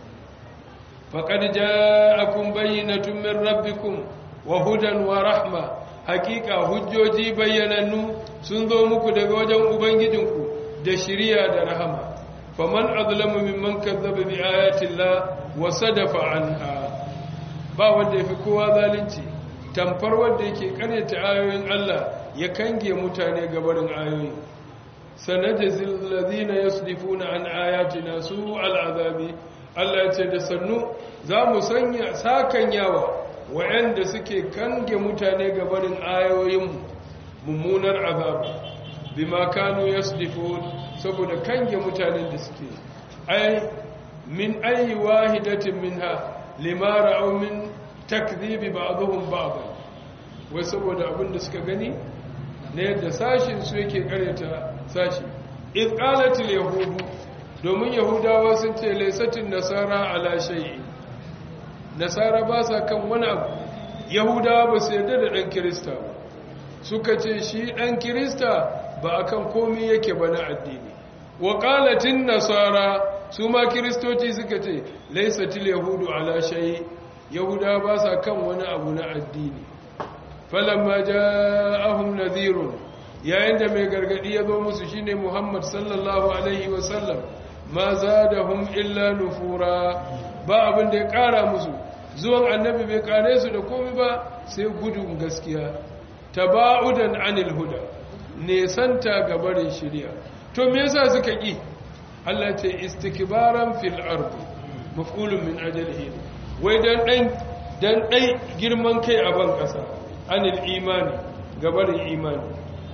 faqad ja'akum bayyinatun min rabbikum wa hudan wa rahma hakika hujjoji bayyanannu sun zo muku daga wajen ubangijinku da shiriya da rahama faman azlamu mimman kazzaba bi ayati llah wa sadafa anha ba wanda yafi kowa zalunci tamfar wanda yake karyata ayoyin Allah ya kange mutane gabarin ayoyi sanajzil ladina yasdifuna an ayatina su'al azabi Allah ya ce da sannu zamu sanya sakanyawa wa'anda suke kange mutane gabarin ayoyin mummunar azaba bima kanu yasdifun saboda kange mutanen da suke ai min ayi wahidatin minha lima ra'aw min takdhibi ba'dhum ba'dhan wai saboda abin da suka gani ne yadda sashin su yake karyata sashi iz qalat al yahud domin yahudawa sun ce laysatin nasara ala shay'in nasara ba sa kan wani abu yahudawa ba su yarda da dan kirista ba suka ce shi dan kirista ba akan komai yake ba na addini wa qalatin nasara su ma kiristoci suka ce laysatil yahudu ala shay yahuda ba sa kan wani abu na addini falamma ja'ahum nadhirun yayin da mai gargadi ya zo musu shine Muhammad sallallahu alaihi wasallam ma zadahum illa nufura ba abin da ya kara musu zuwan annabi bai kare su da komai ba sai gudun gaskiya taba'udan anil huda nesanta ga barin shari'a to me yasa suka ki Allah ce istikbaran fil ard maf'ulun min ajalihi wai dan dai girman kai a ban kasa anil imani ga barin imani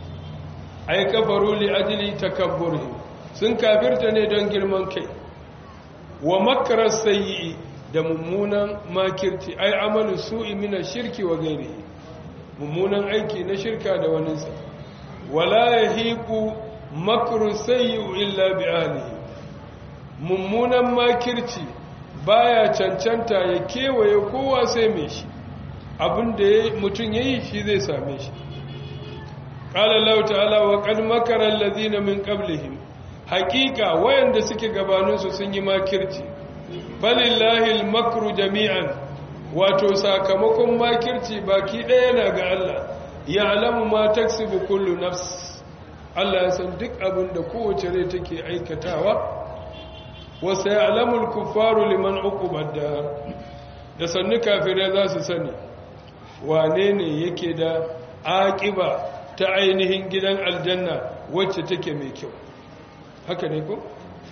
ay kafaru li ajli takabburihim sun kafirta ne don girman kai wa makara sayyi da mummunan makirci ai amalu su'i min shirki wa ghairihi mummunan aiki na shirka da waninsa wala yahiqu makru sayyi illa bi ahlihi mummunan makirci baya cancanta ya kewaye kowa sai mai shi abinda mutum yayi shi zai same shi qala Allah ta'ala wa qad makara alladhina min qablihim haqiqa wayanda suke gabaninsu sun yi makirci falillahi almakru jami'an wato sakamakon makirci baki ɗaya na ga Allah ya'lamu ma taksibu kullu nafs Allah ya san duk abin da kowace rai take aikatawa wa sayalamu al-kuffaru liman uqiba ad-dar da sannu kafirai za su sani wane ne yake da aqiba ta ainihin gidan aljanna wacce take mai kyau haka ne ko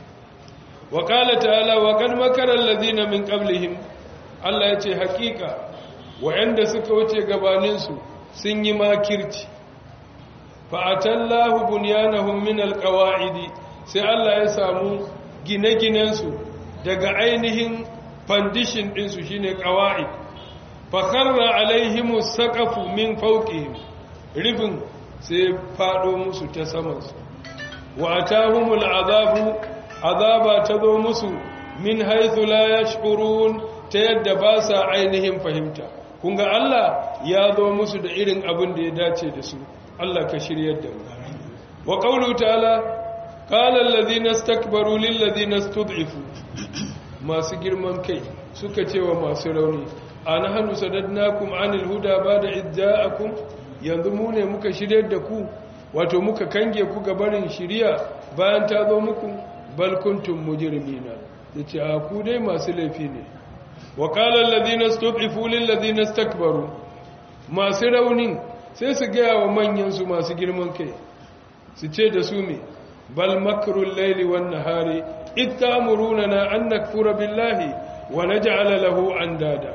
wa qala ta'ala wa qad makara alladhina min qablihim Allah ya ce hakika wa'anda suka wuce gabaninsu sun yi makirci fa'atallahu bunyanahum min alqawa'idi sai Allah ya samu gine-ginensu daga ainihin foundation ɗinsu shine qawa'id fa kharra alaihimus saqafu min fawqihim ribin sai fado musu ta samansu wa atahumul azaba tazo musu min haythu la yash'urun ta yadda ba sa ainihin fahimta kun ga Allah ya zo musu da irin abin da ya dace da su Allah ka shiryar da mu wa qawlu ta'ala qala alladhina istakbaru lil ladina istud'ifu masu girman kai suka ce wa masu rauni anahnu sadadnakum anil huda ba'da idza'akum yanzu mu ne muka shiryar da ku wato muka kange ku ga barin shiriya bayan ta zo muku bal kuntum mujrimina yace a ku dai masu laifi ne wa qala alladhina istud'ifu lil ladina istakbaru masu raunin sai su gaya wa manyan su masu girman kai su ce da su me bal makrul layli wan nahari ittamuruna an nakfura billahi wa naj'ala lahu andada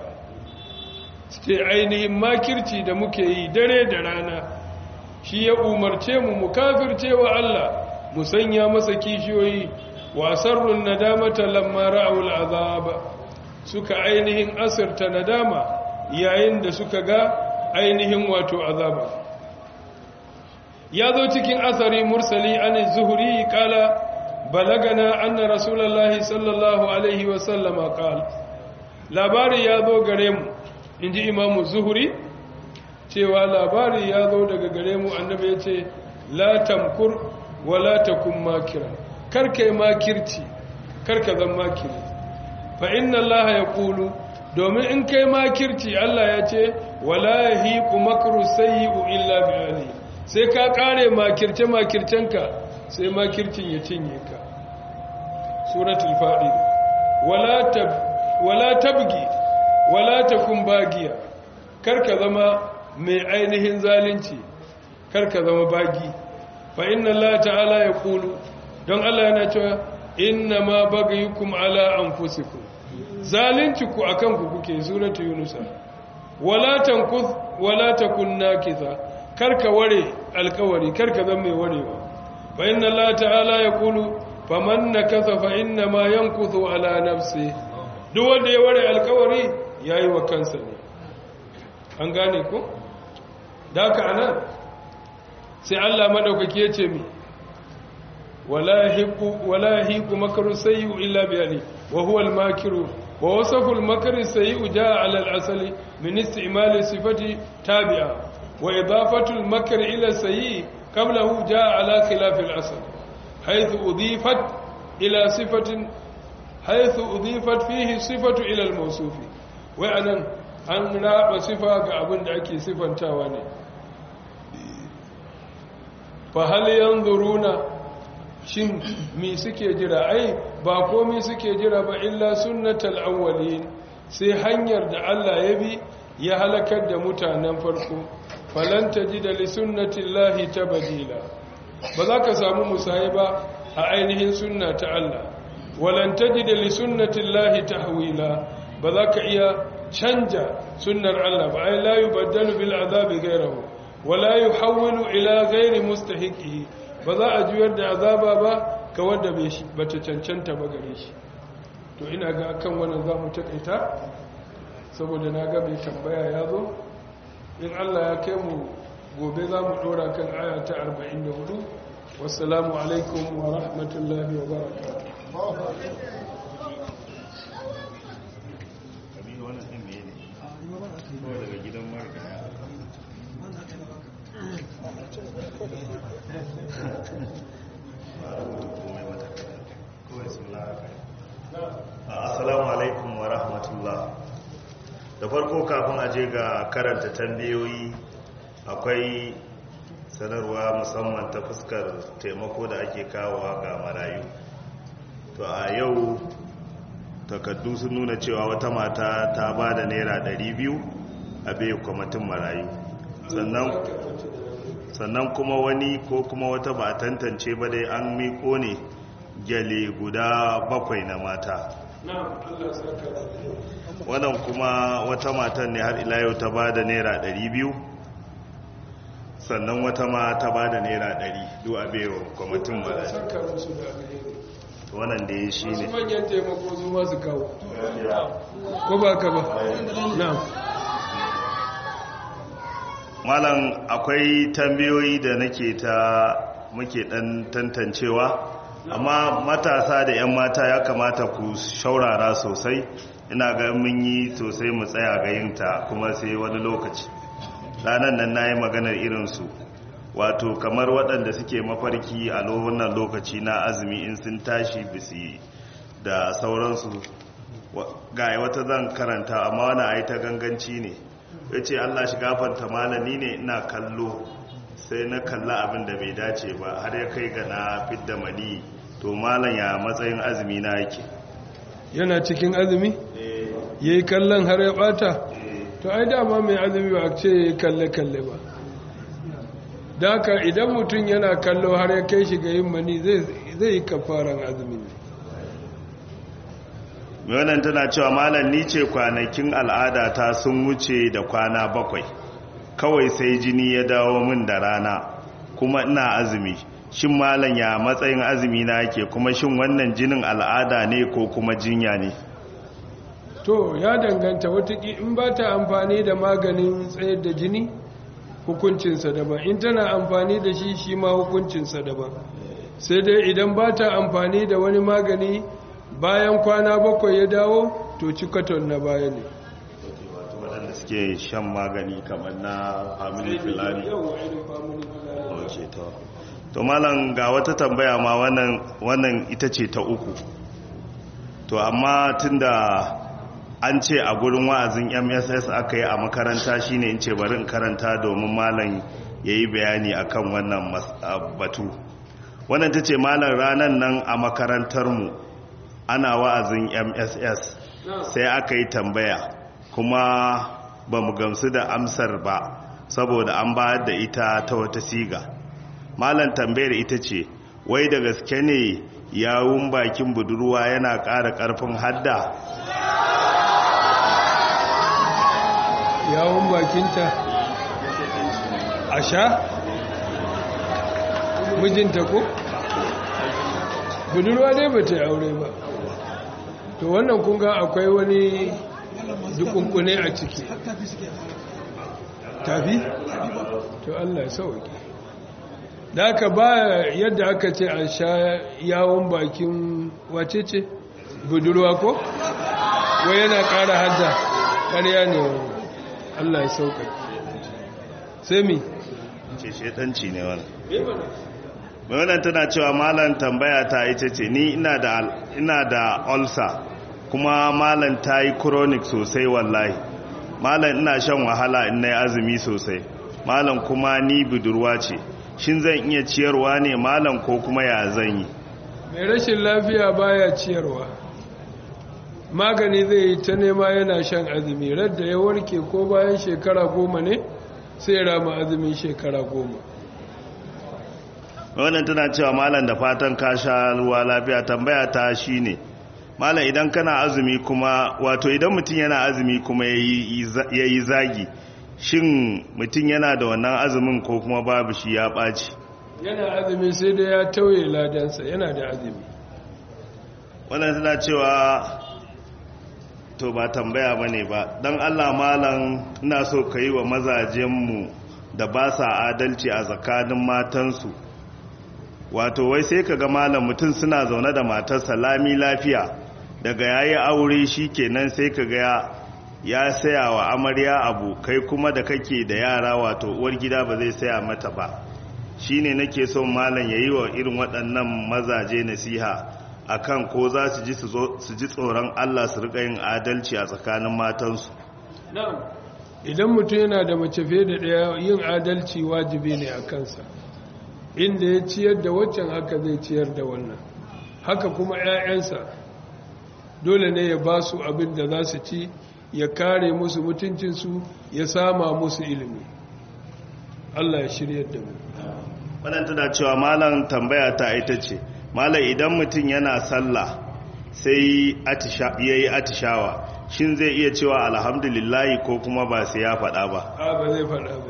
ce ainihin makirci da muke yi dare da rana shi ya umarce mu kafirce wa Allah mu sanya masa kishiyoyi wa sarrun nadamata lamma ra'ul azaba suka ainihin asirta nadama yayin da suka ga ainihin wato azaba ya zo cikin asari mursali an zuhuri kala balagana anna rasulullahi sallallahu alaihi wa sallama qala labari ya zo gare mu inji imamu zuhuri cewa labari ya zo daga gare mu annabi ya ce la tamkur wala takun makira karka yi makirci karka zan makiri fa inna allaha yaqulu domin in kai makirci Allah ya ce wala yahiqu makru sayyi'u illa bi ahli sai ka kare makircenka sai makircin ya cinye ka suratul fadil wala tabgi wala takun bagiya karka zama mai ainihin zalunci karka zama bagi fa inna allaha ta'ala yaqulu don Allah yana cewa inna ma bagayukum ala anfusikum zalunci ku akan ku kuke suratu yunus wala tankuth wala takun nakitha karka ware alkawari karka zama mai warewa fa inna allaha ta'ala yaqulu faman nakatha fa inna ma yankuthu ala nafsi duk wanda ya ware alkawari yayi wa kansa ne an gane ko daka anan sai Allah madaukake ya ce mi wala yahiqu makru sayyi illa bi ali wa huwa al makiru wa wasafu al makri sayyi jaa ala al asli min istimal sifati tabi'a wa idafatu al makri ila sayyi qablahu jaa ala khilaf al asl haythu udifat ila sifatin haythu udifat fihi sifatu ila al mawsufi wa anan an raba sifa ga abin da ake sifantawa ne fa hal yanzuruna shin mi suke jira ai ba komai suke jira ba illa sunnatal awwalin sai hanyar da Allah ya bi ya halakar da mutanen farko falan tajida li sunnatillahi tabdila ba za ka samu musayi ba a ainihin sunna ta Allah walan tajida li sunnatillahi tahwila ba za ka iya canja sunnar Allah ba ai la yubaddalu bil azabi ghayrahu wala yuhawwilu ila ghayri mustahiqihi ba za a juyar da azaba ba ga wanda bata cancanta ba gare shi to ina ga kan wannan zamu takaita saboda na ga mai tambaya ya zo in Allah ya kai mu gobe zamu dora kan aya ta 44 wassalamu alaikum wa rahmatullahi wa barakatuh daga gidan margaya assalamu alaikum wa rahmatullah da farko kafin aje ga karanta tambayoyi akwai sanarwa musamman ta fuskar taimako da ake kawowa ga marayu to a yau takaddu sun nuna cewa wata mata ta ba da naira 200 a bai kwamitin marayu sannan kuma wani ko kuma wata ba tantance ba dai an miko ne gyale guda 7 na mata wannan kuma wata matan ne har ila yau ta ba da naira 200 sannan wata ma ta ba da naira 100 duk a bai kwamitin marayu wannan da ya shi ne wasu manyan taimako su masu kawo ko ba ka ba na malam akwai tambayoyi da muke dan tantancewa amma matasa da 'yan mata ya kamata ku shaurara sosai ina ga mun yi sosai mu tsaya ga yinta kuma sai wani lokaci ranar nan na yi maganar irinsu wato kamar waɗanda suke mafarki a wannan lokaci na azumi in sun tashi bisi da sauransu ga wata zan karanta amma wani a yi ta ganganci ne ya ce Allah shi gafanta malami ne ina kallo sai na kalla abin da bai dace ba har ya kai ga na fidda mani to malam ya matsayin azumi na yake yana cikin azumi ya yi kallon har ya bata to ai dama mai azumi ba ce ya yi kalle-kalle ba da haka idan mutum yana kallo har ya kai shi ga yin mani zai yi kafaran azumin ne mai wannan tana cewa malam ni ce kwanakin al'ada ta sun wuce da kwana 7 kawai sai jini ya dawo min da rana kuma ina azumi shin malam ya matsayin azumi na yake kuma shin wannan jinin al'ada ne ko kuma jinya ne to ya danganta wataki in ba ta amfani da maganin tsayar da jini hukuncinsa daban in tana amfani da shi ma hukuncinsa daban sai dai idan ba ta amfani da wani magani bayan kwana 7 ya dawo to cikaton na baya ne waɗanda suke shan magani kamar na family filani to malam ga wata tambaya ma wannan ita ce ta 3 to amma tunda an ce a gurin wa'azin MSS aka yi a makaranta shine in ce bari in karanta domin malam yayi bayani akan wannan batu wannan tace malam ranan nan a makarantar mu ana wa'azin MSS sai aka yi tambaya kuma ba mu gamsu da amsar ba saboda an bayar da ita ta wata siga malam tambayar ita ce wai da gaske ne yawun bakin budurwa yana ƙara ƙarfin hadda yawon bakinta a sha mijinta ko budurwa dai ba ta yi aure ba to wannan kunga akwai wani dukunkune a ciki tafi to Allah ya sauke da aka ba yadda aka ce a sha yawon bakin wace ce budurwa ko wai yana ƙara hadda ƙarya ne wani Allah ya sauka sai mi ce shedanci ne wannan mai wannan tana cewa malam tambaya ta ita ce ni ina da ulcer kuma malam ta yi chronic sosai wallahi malam ina shan wahala in na yi azumi sosai malam kuma ni budurwa ce shin zan iya ciyarwa ne malam ko kuma ya zan yi mai rashin lafiya baya ciyarwa magani zai yi ta nema yana shan azumi radda ya warke ko bayan shekara 10 ne sai rama azumin shekara 10. wannan tana cewa malam da fatan ka sha ruwa lafiya. tambaya ta shine malam idan kana azumi kuma wato idan mutum yana azumi kuma yayi zagi shin mutum yana da wannan azumin ko kuma babu shi ya ɓaci? Yana azumi sai da ya tauye ladansa, yana da azumi. wannan tana cewa to ba tambaya bane ba, don Allah malam ina so ka yi wa mazajenmu da ba sa adalci a tsakanin matansu. Wato wai sai ka ga malam mutum suna zaune da matarsa lami lafiya, daga yayi aure shi kenan sai ka ga ya saya wa amarya abu, kai kuma da kake da yara wato uwar gida ba zai saya mata ba. shine nake son malam yayi wa irin waɗannan mazaje nasiha akan ko za su ji tsoron Allah su rika yin adalci a tsakanin matansu. Na'am, idan mutum yana da mace fiye da ɗaya yin adalci wajibi ne a kansa, inda ya ciyar da waccan haka zai ciyar da wannan, haka kuma 'ya'yansa dole ne ya ba su abin da za su ci, ya kare musu mutuncinsu, ya sama musu ilimi. Allah ya shiryar da mu. Wannan tana cewa malam tambaya ta ita ce, malam idan mutum yana sallah sai yayi atishawa, shin zai iya cewa alhamdulillah ko kuma ba sai ya faɗa ba? Ba zai faɗa ba.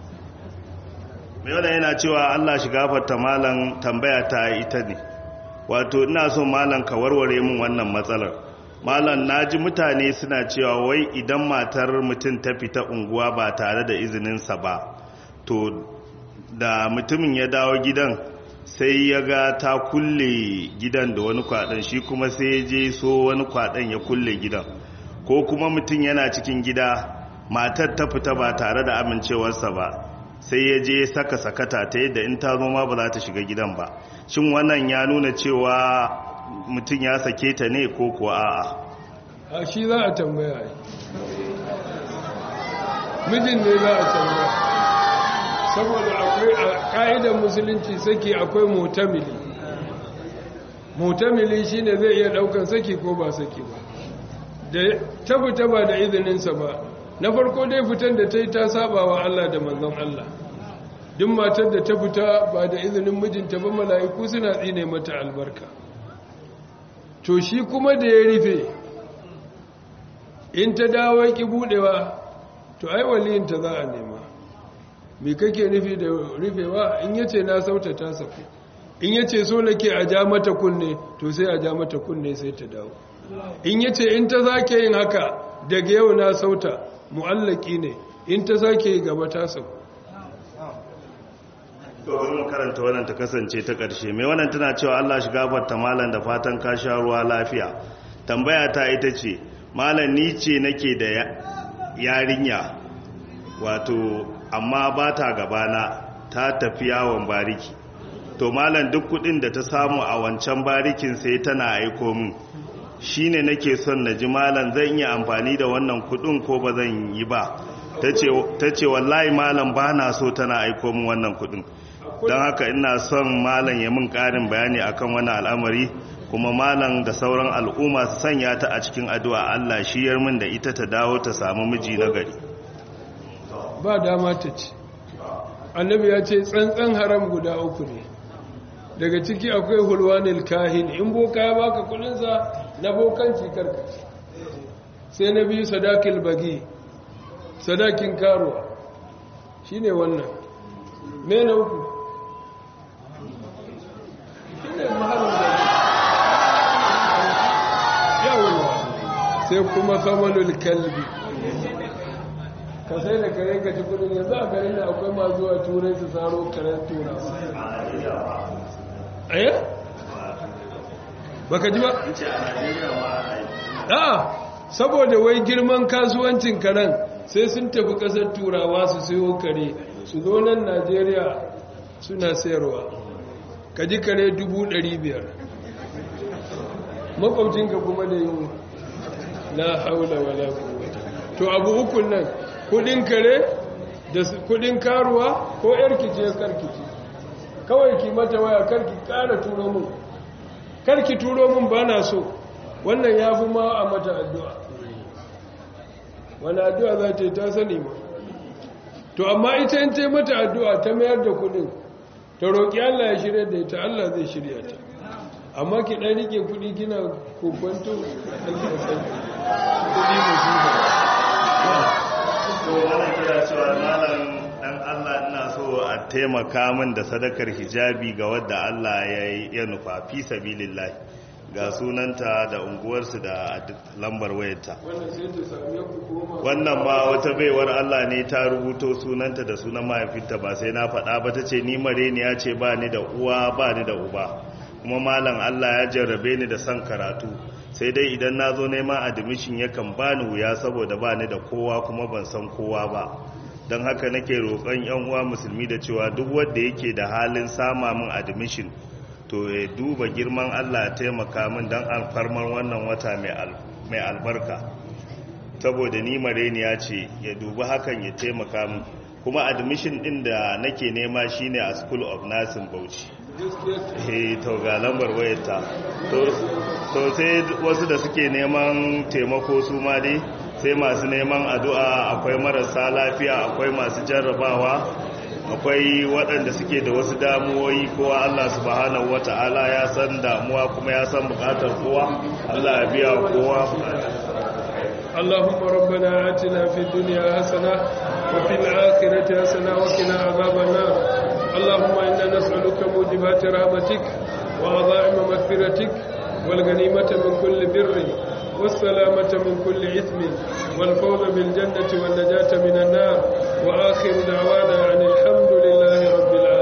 Mai wannan yana cewa Allah shi gafarta malam, tambaya ta ita ne, wato ina so malam ka warware min wannan matsalar. Malam naji mutane suna cewa wai idan matar mutum ta fita unguwa ba tare da izininsa ba, to da mutumin ya dawo gidan sai ya ga ta kulle gidan da wani kwaɗan, shi kuma sai ya je so wani kwaɗan ya kulle gidan, ko kuma mutum yana cikin gida matar ta fita ba tare da amincewarsa ba, sai ya je saka sakata ta yadda in ta zo ma ba za ta shiga gidan ba. Shin wannan ya nuna cewa mutum ya sake ta ne ko kuwa a'a? A shi za a tambaya, mijin ne za a tambaya, saboda akwai a ƙa'idar musulunci saki akwai mutamili. Mutamili shi ne zai iya ɗaukar saki ko ba saki ba, da ta fita ba da izininsa ba. Na farko dai fitar da ta yi ta saba wa Allah da manzon Allah. Duk matar da ta fita ba da izinin mijinta ba, mala'iku suna tsine mata albarka. To shi kuma da ya rufe, in ta dawo ki budewa, to ai waliyinta za a nema. Me kake nufi da rufewa? In yace na sauta ta saku, in yace so nake a ja mata kunne, to sai a ja mata kunne sai ta dawo. In yace in ta zake yin haka daga yau na sauta, mu'allaki ne, in ta zake yi gaba ta saku. Domin karanta wannan ta kasance ta ƙarshe. Mai wannan tana cewa Allah shi gafarta malam da fatan ka sha ruwa lafiya. Tambaya ta ita ce, malam ni ce nake da yarinya, wato amma ba ta gabana, ta tafi yawon bariki. To malam duk kudin da ta samu a wancan barikin sai tana aiko min. Shine nake son na ji malam zan iya amfani da wannan kudin ko ba zan yi ba. Ta ce wallahi malam ba na so tana aiko min wannan kudin. Don haka ina son malam ya min ƙarin bayani akan wannan al'amari, kuma malam da sauran al'umma su sanya ta a cikin addu'a Allah shiyar min da ita ta dawo ta samu miji na gari. Ba dama ta ce, annabi ya ce tsantsan haram guda 3 ne, daga ciki akwai hulwanil kahin, in boka ya baka kudinsa na bokanci karkaci, sai na biyu sadakil bagi, sadakin karuwa, shi ne wannan. Me na 3? Shi ne maharin da yawon, sai kuma samanul kalbi, ka sai da kare ka ci kudin. Yanzu a garin da akwai masu zuwa turai su saro karen tura. Aya? Baka ji ba? Saboda wai girman kasuwancin karen sai sun tafi kasar turawa su sayo kare su zo nan Najeriya suna sayarwa. Ka ji kare 500,000, makwabcinka kuma da yin la haula wala quwwata. To abu ukun nan, kudin kare da kudin karuwa ko yarkice karkice, kawai ki mata waya karki kara turo mun, karki turo mun ba na so, wannan ya fi ma a mata addu'a wani addu'a za ta yi ta sani ma to amma ita in ta mata addu'a ta mayar da kudin ta roƙi Allah ya shirya da ita Allah zai shirya ta amma ki ɗan rike kudi kina kokwanto kudi musulman to wannan kira cewa malam dan Allah ina so a taimaka min da sadakar hijabi ga wadda Allah ya nufa fi sabilillah ga sunanta da unguwarsu da lambar wayarta wannan ma wata baiwar Allah ne ta rubuto sunanta da sunan mahaifinta ba sai na faɗa ba ta ce ni mareniya ce ba ni da uwa ba ni da uba kuma malam Allah ya jarrabe ni da son karatu sai dai idan na zo neman admission yakan ba ni wuya saboda ba ni da kowa kuma ban san kowa ba don haka nake roƙon 'yan uwa musulmi da cewa duk wanda yake da halin sama min admission to ya duba girman Allah ya taimaka min don alfarmar wannan wata mai albarka saboda ni mareniya ce ya duba hakan ya taimaka min kuma admission din da nake nema shine a School of Nursing Bauchi to ga lambar wayarta to sai wasu da suke neman taimako su ma dai sai masu neman addu'a akwai marasa lafiya akwai masu jarrabawa akwai waɗanda suke da wasu damuwoyi kowa Allah subhanahu wata'ala ya san damuwa kuma ya san bukatar kowa Allah ya biya kowa اللهم ربنا آتنا في الدنيا حسنة وفي الآخرة حسنة وقنا عذاب النار اللهم إنا نسألك موجبات رحمتك وعظائم مغفرتك والغنيمة من كل بر والسلامة من كل إثم والفوز بالجنة والنجاة من النار وآخر دعوانا عن الحمد لله رب العالمين.